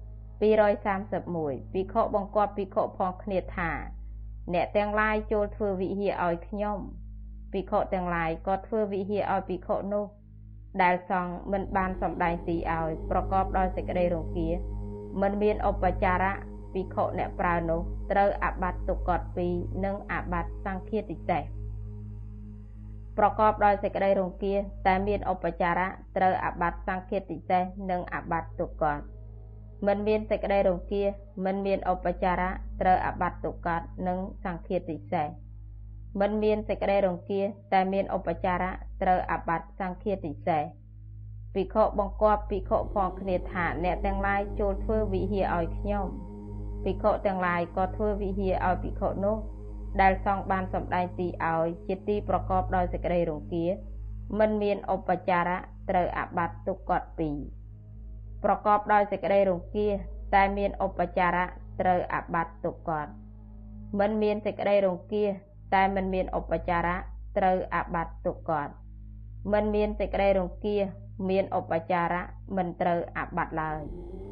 Speaker 1: 231ភិក្ខុបង្គាប់ភិក្ខុផងគ្នាថាអ្នកទាំងឡាយចូលធ្វើវិហារឲ្យខ្ញុំភិក្ខុទាំងឡាយក៏ធ្វើវិហារឲ្យភិក្ខុនោះដែលសង់មិនបានសម្ដែងទីឲ្យប្រកបដោយសេចក្តីរង្គៀសមិនមានឧបចារៈភិក្ខុអ្នកប្រើនោះត្រូវអាបត្តិទុក្កត2និងអាបត្តិសង្ឃាតិសេសប្រកបដោយសេចក្តីរង្គៀសតែមានឧបចារៈត្រូវអាបត្តិសង្ឃាតិសេសនិងអាបត្តិទុក្កតមិនមានសេចក្តីរង្គៀសមិនមានឧបចារៈត្រូវអាបត្តិទុក្កតនិងសង្ឃាតិសេសមិនមានសេចក្តីរង្គៀសតែមានឧបចារៈត្រូវអាបត្តិសង្ឃាតិសេសភិក្ខុបង្គាប់ភិក្ខុផងគ្នាថាអ្នកទាំងឡាយចូលធ្វើវិហារឲ្យខ្ញុំភិក្ខុទាំងឡាយក៏ធ្វើវិហារឲ្យភិក្ខុនោះដែលសង់បានសម្ដែងទីឲ្យជាទីប្រកបដោយសេចក្តីរង្គៀសមិនមានឧបចារៈត្រូវអាបត្តិទុក្កត2ប្រកបដោយសេចក្តីរង្គៀសតែមានឧបចារៈត្រូវអាបត្តិទុក្កតមិនមានសេចក្តីរង្គៀសតែមិនមានឧបចារៈត្រូវអាបត្តិទុក្កតមិនមានសេចក្តីរង្គៀសមានឧបចារៈមិនត្រូវអាបត្តិឡើយ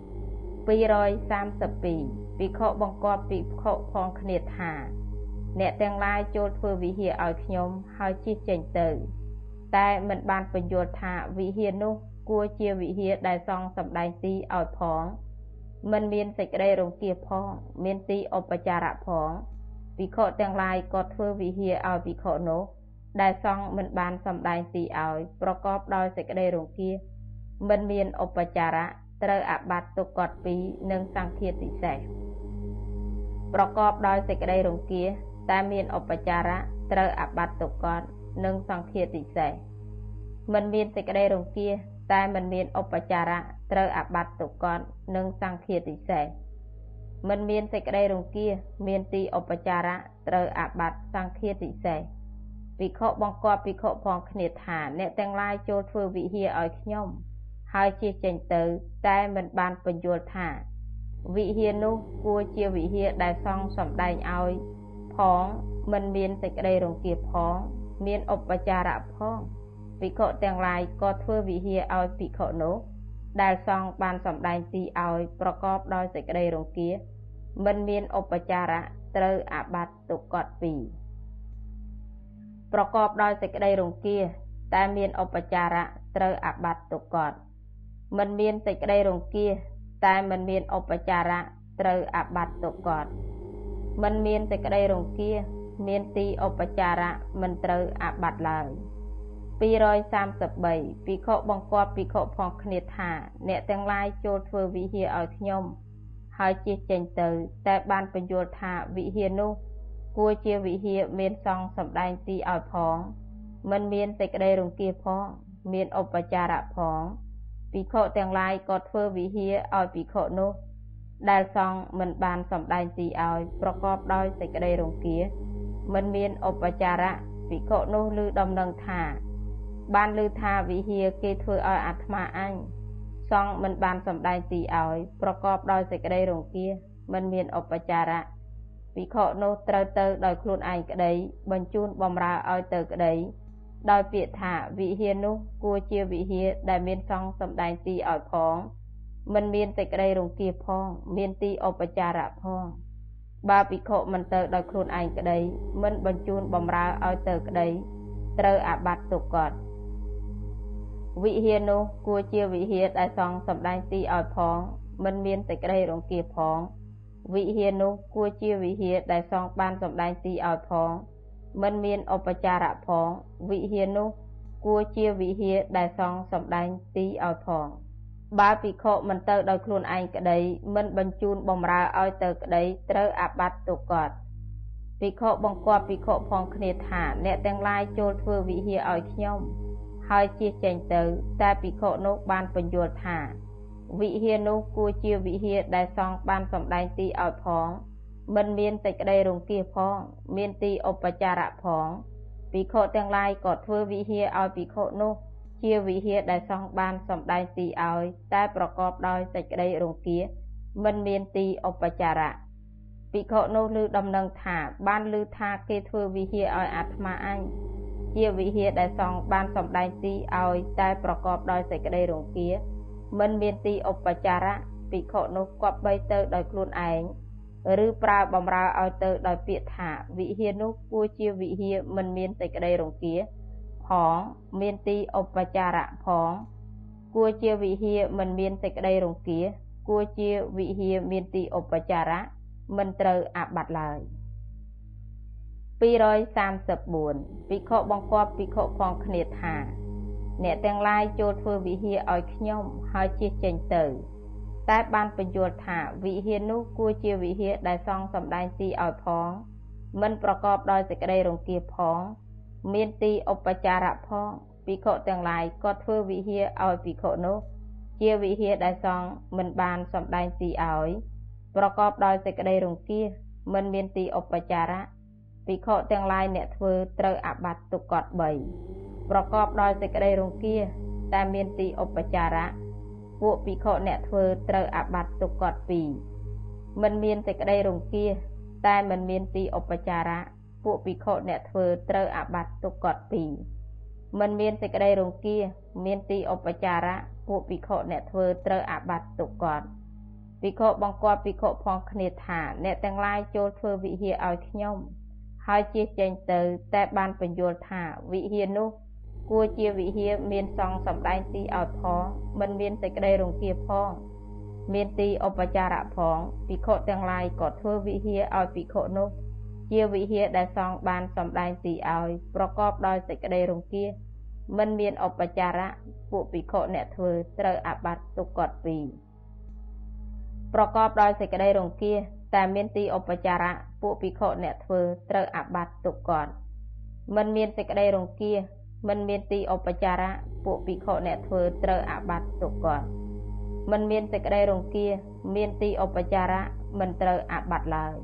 Speaker 1: 232ភិក្ខុបង្គាប់ភិក្ខុផងគ្នាថាអ្នកទាំងឡាយចូលធ្វើវិហារឲ្យខ្ញុំហើយជិះចេញទៅតែមិនបានពន្យល់ថាវិហារនោះគួរជាវិហារដែលសង់សម្ដែងទីឲ្យផងមិនមានសេចក្តីរង្គៀសផងមានទីឧបចារៈផងភិក្ខុទាំងឡាយក៏ធ្វើវិហារឲ្យភិក្ខុនោះដែលសង់មិនបានសម្ដែងទីឲ្យប្រកបដោយសេចក្តីរង្គៀសមិនមានឧបចារៈត្រូវអាបត្តិទុក្កត2និងសង្ឃាតិសេសប្រកបដោយសេចក្តីរង្គៀសតែមានឧបចារៈត្រូវអាបត្តិទុក្កតនិងសង្ឃាតិសេសមិនមានសេចក្តីរង្គៀសតែមិនមានឧបចារៈត្រូវអាបត្តិទុក្កតនិងសង្ឃាតិសេសមិនមានសេចក្តីរង្គៀសមានទីឧបចារៈត្រូវអាបត្តិសង្ឃាតិសេសភិក្ខុបង្គាប់ភិក្ខុផងគ្នាថាអ្នកទាំងឡាយចូលធ្វើវិហារឲ្យខ្ញុំហើយជិះចេញទៅតែមិនបានពន្យល់ថាវិហារនោះគួរជាវិហារដែលសង់សម្ដែងឲ្យផងមិនមានសេចក្តីរង្គៀសផងមានឧបចារៈផងភិក្ខុទាំងឡាយក៏ធ្វើវិហារឲ្យភិក្ខុនោះដែលសង់បានសម្ដែងទីឲ្យប្រកបដោយសេចក្តីរង្គៀសមិនមានឧបចារៈត្រូវអាបត្តិទុក្កត2 ប្រកបដោយសេចក្តីរង្គៀសតែមានឧបចារៈត្រូវអាបត្តិទុក្ខកតមិនមានសេចក្តីរង្គៀសតែមិនមានឧបចារៈត្រូវអាបត្តិទុក្ខកតមិនមានសេចក្តីរង្គៀសមានទីឧបចារៈមិនត្រូវអាបត្តិឡើយ233ភិក្ខុបង្គាប់ភិក្ខុផងគ្នាថាអ្នកទាំងឡាយចូលធ្វើវិហារឲ្យខ្ញុំហើយជិះចេញទៅតែបានបញ្យល់ថាវិហារនោះគួរជាវិហារមានសង្ឃសម្ដែងទីឲ្យផងមិនមានសេចក្តីរង្គៀសផងមានឧបចារៈផងភិក្ខុទាំងឡាយក៏ធ្វើវិហារឲ្យភិក្ខុនោះដែលសង្ឃមិនបានសម្ដែងទីឲ្យប្រកបដោយសេចក្តីរង្គៀសមិនមានឧបចារៈភិក្ខុនោះឮដំណឹងថាបានឮថាវិហារគេធ្វើឲ្យអាត្មាអញសង្ឃមិនបានសម្ដែងទីឲ្យប្រកបដោយសេចក្តីរង្គៀសមិនមានឧបចារៈភិក្ខុនោះត្រូវទៅដោយខ្លួនឯងក្តីបញ្ជូនបម្រើឲ្យទៅក្តីដោយពាក្យថាវិហារនោះគួរជាវិហារដែលមានសង្ឃសម្ដែងទីឲ្យផងមិនមានសេចក្តីរង្គៀសផងមានទីឧបចារៈផងបើភិក្ខុមិនទៅដោយខ្លួនឯងក្តីមិនបញ្ជូនបម្រើឲ្យទៅក្តីត្រូវអាបត្តិទុក្ខកតវិហារនោះគួរជាវិហារដែលសង្ឃសម្ដែងទីឲ្យផងមិនមានសេចក្តីរង្គៀសផងវិហារនោះគួរជាវិហារដែលសង្ឃបានសម្ដែងទីឲ្យផងមិនមានឧបចារៈផងវិហារនោះគួរជាវិហារដែលសង្ឃសម្ដែងទីឲ្យផងបើភិក្ខុមិនទៅដោយខ្លួនឯងក្តីមិនបញ្ជូនបម្រើឲ្យទៅក្តីត្រូវអាបត្តិទុក្ខកតភិក្ខុបង្គាប់ភិក្ខុផងគ្នាថាអ្នកទាំងឡាយចូលធ្វើវិហារឲ្យខ្ញុំហើយជិះចេញទៅតែភិក្ខុនោះបានបញ្យល់ថាវិហារនោះគួរជាវិហារដែលសង្ឃបានសម្ដែងទីឲ្យផងមិនមានសេចក្តីរង្គៀសផងមានទីឧបចារៈផងភិក្ខុទាំងឡាយក៏ធ្វើវិហារឲ្យភិក្ខុនោះជាវិហារដែលសង្ឃបានសម្ដែងទីឲ្យតែប្រកបដោយសេចក្តីរង្គៀសមិនមានទីឧបចារៈភិក្ខុនោះឮដំណឹងថាបានឮថាគេធ្វើវិហារឲ្យអាត្មាអញជាវិហារដែលសង្ឃបានសម្ដែងទីឲ្យតែប្រកបដោយសេចក្តីរង្គៀសមិនមានទីឧបចារៈភិក្ខុនោះគប្បីទៅដោយខ្លួនឯងឬប្រើបម្រើឲ្យទៅដោយពាក្យថាវិហារនោះគួរជាវិហារមិនមានសេចក្តីរង្គៀសផងមានទីឧបចារៈផងគួរជាវិហារមិនមានសេចក្តីរង្គៀសគួរជាវិហារមានទីឧបចារៈមិនត្រូវអាបត្តិឡើយ234ភិក្ខុបង្គាប់ភិក្ខុផងគ្នាថាអ្នកទាំងឡាយចូលធ្វើវិហារឲ្យខ្ញុំហើយជិះចេញទៅតែបានបញ្យល់ថាវិហារនោះគួរជាវិហារដែលសង្ឃសម្ដែងទីឲ្យផងមិនប្រកបដោយសេចក្តីរង្គៀសផងមានទីឧបចារៈផងភិក្ខុទាំងឡាយក៏ធ្វើវិហារឲ្យភិក្ខុនោះជាវិហារដែលសង្ឃមិនបានសម្ដែងទីឲ្យប្រកបដោយសេចក្តីរង្គៀសមិនមានទីឧបចារៈភិក្ខុទាំងឡាយអ្នកធ្វើត្រូវអាបត្តិទុក្ខកត3ប្រកបដោយសេចក្តីរង្គៀសតែមានទីឧបចារៈពួកភិក្ខុអ្នកធ្វើត្រូវអាបត្តិទុក្ខកត2មិនមានសេចក្តីរង្គៀសតែមិនមានទីឧបចារៈពួកភិក្ខុអ្នកធ្វើត្រូវអាបត្តិទុក្ខកត2មិនមានសេចក្តីរង្គៀសមានទីឧបចារៈពួកភិក្ខុអ្នកធ្វើត្រូវអាបត្តិទុក្ខកតភិក្ខុបង្គាប់ភិក្ខុផងគ្នាថាអ្នកទាំងឡាយចូលធ្វើវិហារឲ្យខ្ញុំហើយជិះចេញទៅតែបានបញ្យល់ថាវិហារនោះគួរជាវិហារមានសង្ឃសម្ដែងទីឲ្យផងមិនមានសេចក្តីរង្គៀសផងមានទីឧបចារៈផងភិក្ខុទាំងឡាយក៏ធ្វើវិហារឲ្យភិក្ខុនោះជាវិហារដែលសង្ឃបានសម្ដែងទីឲ្យប្រកបដោយសេចក្តីរង្គៀសមិនមានឧបចារៈពួកភិក្ខុអ្នកធ្វើត្រូវអាបត្តិទុក្ខកត2ប្រកបដោយសេចក្តីរង្គៀសតែមានទីឧបចារៈពួកភិក្ខុអ្នកធ្វើត្រូវអាបត្តិទុក្ខកតមិនមានសេចក្តីរង្គៀសមិនមានទីឧបចារៈពួកភិក្ខុអ្នកធ្វើត្រូវអាបត្តិទុក្ខកតមិនមានសេចក្តីរង្គៀសមានទីឧបចារៈមិនត្រូវអាបត្តិឡើយ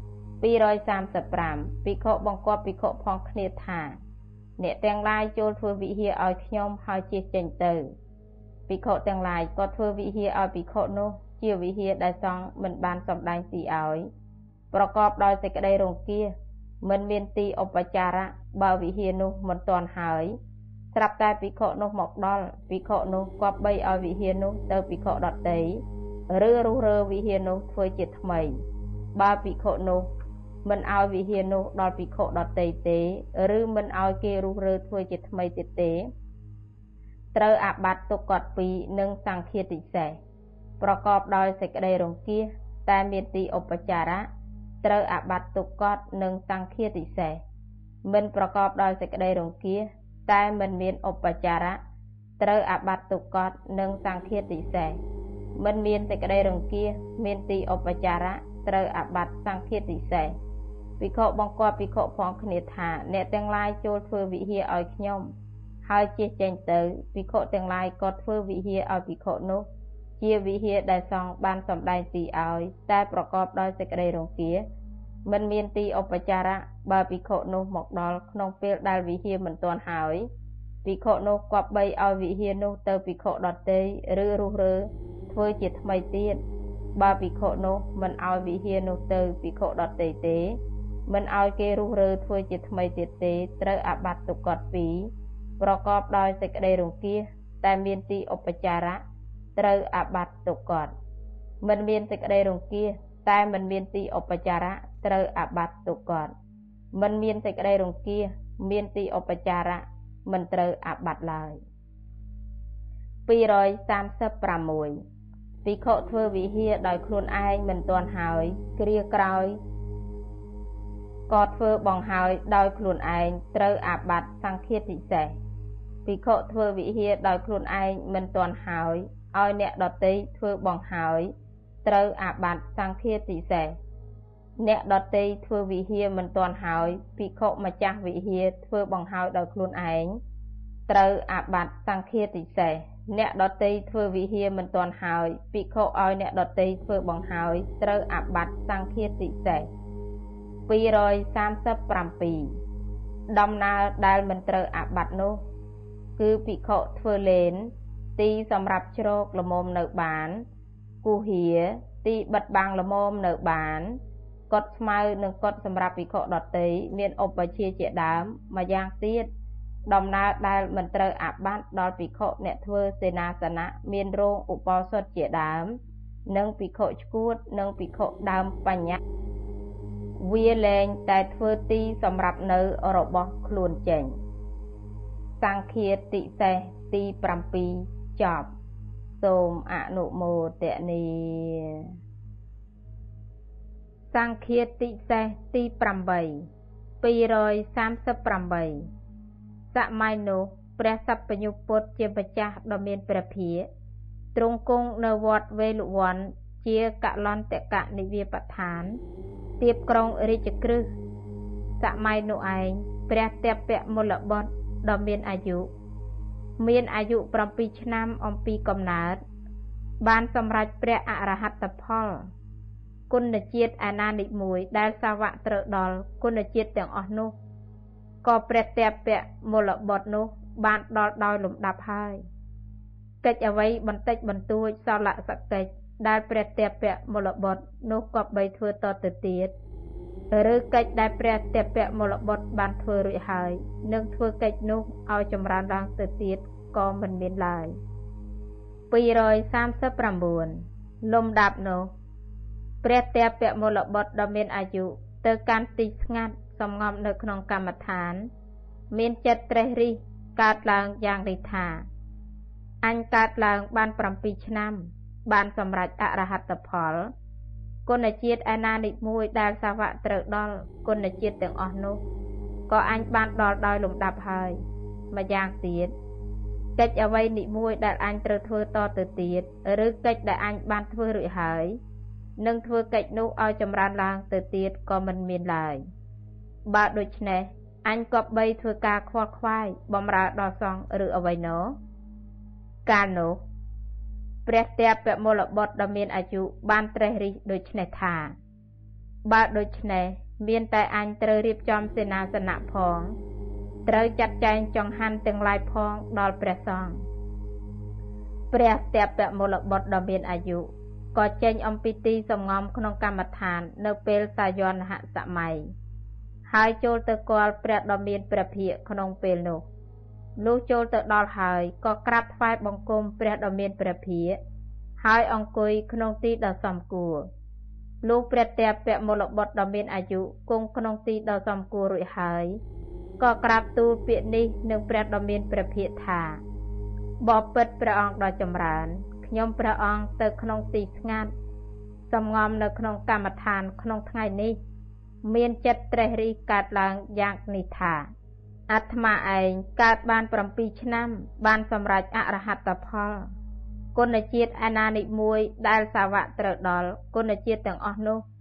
Speaker 1: 235ភិក្ខុបង្គាប់ភិក្ខុផងគ្នាថាអ្នកទាំងឡាយចូលធ្វើវិហារឲ្យខ្ញុំហើយជិះចេញទៅភិក្ខុទាំងឡាយក៏ធ្វើវិហារឲ្យភិក្ខុនោះជាវិហារដែលសង្ឃមិនបានសម្ដែងទីឲ្យប្រកបដោយសេចក្តីរង្គៀសមិនមានទីឧបចារៈបើវិហារនោះមិនទាន់ហើយស្រាប់តែភិក្ខុនោះមកដល់ភិក្ខុនោះគប្បីឲ្យវិហារនោះទៅភិក្ខុដទៃឬរុះរើវិហារនោះធ្វើជាថ្មីបើភិក្ខុនោះមិនឲ្យវិហារនោះដល់ភិក្ខុដទៃទេឬមិនឲ្យគេរុះរើធ្វើជាថ្មីទៀតទេត្រូវអាបត្តិទុក្ខកត់2និងសង្ឃាទិសេសប្រកបដោយសេចក្តីរង្គៀសតែមានទីឧបចារៈត្រូវអាបត្តិទុក្ខកត់និងសង្ឃាទិសេសមិនប្រកបដោយសេចក្តីរង្គៀសតែមិនមានឧបចារៈត្រូវអាបត្តិទុក្ខកត់និងសង្ឃាទិសេសមិនមានសេចក្តីរង្គៀសមានទីឧបចារៈត្រូវអាបត្តិសង្ឃាទិសេសភិក្ខុបង្គាប់ភិក្ខុផងគ្នាថាអ្នកទាំងឡាយចូលធ្វើវិហារឲ្យខ្ញុំហើយជៀសចេញទៅភិក្ខុទាំងឡាយក៏ធ្វើវិហារឲ្យភិក្ខុនោះជាវិហារដែលសង្ឃបានសម្ដែងទីឲ្យតែប្រកបដោយសេចក្តីរង្គៀសមិនមានទីឧបចារៈបើភិក្ខុនោះមកដល់ក្នុងពេលដែលវិហារមិនទាន់ហើយភិក្ខុនោះគប្បីឲ្យវិហារនោះទៅភិក្ខុដទៃឬរុះរើធ្វើជាថ្មីទៀតបើភិក្ខុនោះមិនឲ្យវិហារនោះទៅភិក្ខុដទៃទេមិនឲ្យគេរុះរើធ្វើជាថ្មីទៀតទេត្រូវអាបត្តិទុក្ខកត់2ប្រកបដោយសេចក្តីរង្គៀសតែមានទីឧបចារៈត្រូវអាបត្តិទុក្ខកត់មិនមានសេចក្តីរង្គៀសតែមិនមានទីឧបចារៈត្រូវអាបត្តិទុក្ខកត់មិនមានសេចក្តីរង្គៀសមានទីឧបចារៈមិនត្រូវអាបត្តិឡើយ236ភិក្ខុធ្វើវិហារដោយខ្លួនឯងមិនទាន់ហើយគ្រាក្រោយក៏ធ្វើបង្ហើយដោយខ្លួនឯងត្រូវអាបត្តិសង្ឃាទិសេសភិក្ខុធ្វើវិហារដោយខ្លួនឯងមិនទាន់ហើយឲ្យអ្នកដទៃធ្វើបង្ហើយត្រូវអាបត្តិសង្ឃាទិសេសអ្នកដទៃធ្វើវិហារមិនទាន់ហើយភិក្ខុម្ចាស់វិហារធ្វើបង្ហើយដោយខ្លួនឯងត្រូវអាបត្តិសង្ឃាទិសេសអ្នកដទៃធ្វើវិហារមិនទាន់ហើយភិក្ខុឲ្យអ្នកដទៃធ្វើបង្ហើយត្រូវអាបត្តិសង្ឃាទិសេស237ដំណើរដែលមិនត្រូវអាបត្តិនោះគឺភិក្ខុធ្វើលេនទីសម្រាប់ជ្រកល្មមនៅបានគុហាទីបិទបាំងល្មមនៅបានកត់ស្មៅនិងកត់សម្រាប់ភិក្ខុដទៃមានឧបជាជាដើមម្យ៉ាងទៀតដំណើរដែលមិនត្រូវអាបត្តិដល់ភិក្ខុអ្នកធ្វើសេនាសនៈមានរោងឧបោសថជាដើមនិងភិក្ខុឆ្កួតនិងភិក្ខុដើមបញ្ញត្តិវាលែងតែធ្វើទីសម្រាប់នៅរបស់ខ្លួនចេញសង្ឃាទិសេសទី7ចប់សូមអនុមោទនាសង្ឃាទិសេសទី8 238សម័យនោះព្រះសព្វញ្ញុពុទ្ធជាម្ចាស់ដ៏មានព្រះភិក្ខទ្រង់គង់នៅវត្តវេលវ័នជាកលន្តកនិវាបដ្ឋានទៀបក្រុងរាជក្រឹសសម័យនោះឯងព្រះតេពមលបុត្រដ៏មានអាយុ7 ឆ្នាំអំពីកំណើតបានសម្រេចព្រះអរហត្តផលគុណជាតិឯណានិមួយដែលសាវកត្រូវដល់គុណជាតិទាំងអស់នោះក៏ព្រះតេពមលបុត្រនោះបានដល់ដោយលំដាប់ហើយកិច្ចអ្វីបន្តិចបន្តួចសលសកិច្ចដែលព្រះតេពមលបុត្រនោះក៏បីធ្វើតទៅទៀតឬកិច្ចដែលព្រះតេពមលបុត្របានធ្វើរួចហើយនឹងធ្វើកិច្ចនោះឲ្យចម្រើនឡើងទៅទៀតក៏មិនមានឡើយ239លំដាប់នោះព្រះតេពមលបុត្រដ៏មានអាយុទៅកាន់ទីស្ងាត់សំងំនៅក្នុងកម្មដ្ឋានមានចិត្តត្រេះរិះកើតឡើងយ៉ាងនេះថាអញកើតឡើងបាន7ឆ្នាំបានសម្រេចអរហត្តផលគុណជាតិឯណានិមួយដែលសាវកត្រូវដល់គុណជាតិទាំងអស់នោះក៏អញបានដល់ដោយលំដាប់ហើយម្យ៉ាងទៀតកិច្ចអ្វីនិមួយដែលអញត្រូវធ្វើតទៅទៀតឬកិច្ចដែលអញបានធ្វើរួចហើយនឹងធ្វើកិច្ចនោះឲ្យចម្រើនឡើងទៅទៀតក៏មិនមានឡើយបើដូច្នេះអញក៏បីធ្វើការខ្វល់ខ្វាយបំរើដល់សង្ឃឬអ្វីណោកាលនោះព្រះតេពមលបុត្រដ៏មានអាយុបានត្រេះរិះដូច្នេះថាបើដូច្នេះមានតែអញត្រូវរៀបចំសេនាសនៈផងត្រូវចាត់ចែងចង្ហាន់ទាំងឡាយផងដល់ព្រះសង្ឃព្រះតេពមលបុត្រដ៏មានអាយុក៏ចេញអំពីទីសំងំក្នុងកម្មដ្ឋាននៅពេលសាយនហសម័យហើយចូលទៅគាល់ព្រះដ៏មានព្រះភិក្ខក្នុងពេលនោះលុះចូលទៅដល់ហើយក៏ក្រាបថ្វាយបង្គំព្រះដ៏មានព្រះភិក្ខហើយអង្គុយក្នុងទីដ៏សមគួរលុះព្រះតេពមលបុត្រដ៏មានអាយុគង់ក្នុងទីដ៏សំគួររួចហើយក៏ក្រាបទូលពាក្យនេះនឹងព្រះដ៏មានព្រះភិក្ខថាបបិទ្ធព្រះអង្គដ៏ចម្រើនខ្ញុំព្រះអង្គទៅក្នុងទីស្ងាត់សំងំនៅក្នុងកម្មដ្ឋានក្នុងថ្ងៃនេះមានចិត្តត្រេះរិះកើតឡើងយ៉ាងនេះថាអាត្មាឯងកើតបាន7ឆ្នាំបានសម្រេចអរហត្តផលគុណជាតិឯណានិមួយដែលសាវកត្រូវដល់គុណជាតិទាំងអស់នោះ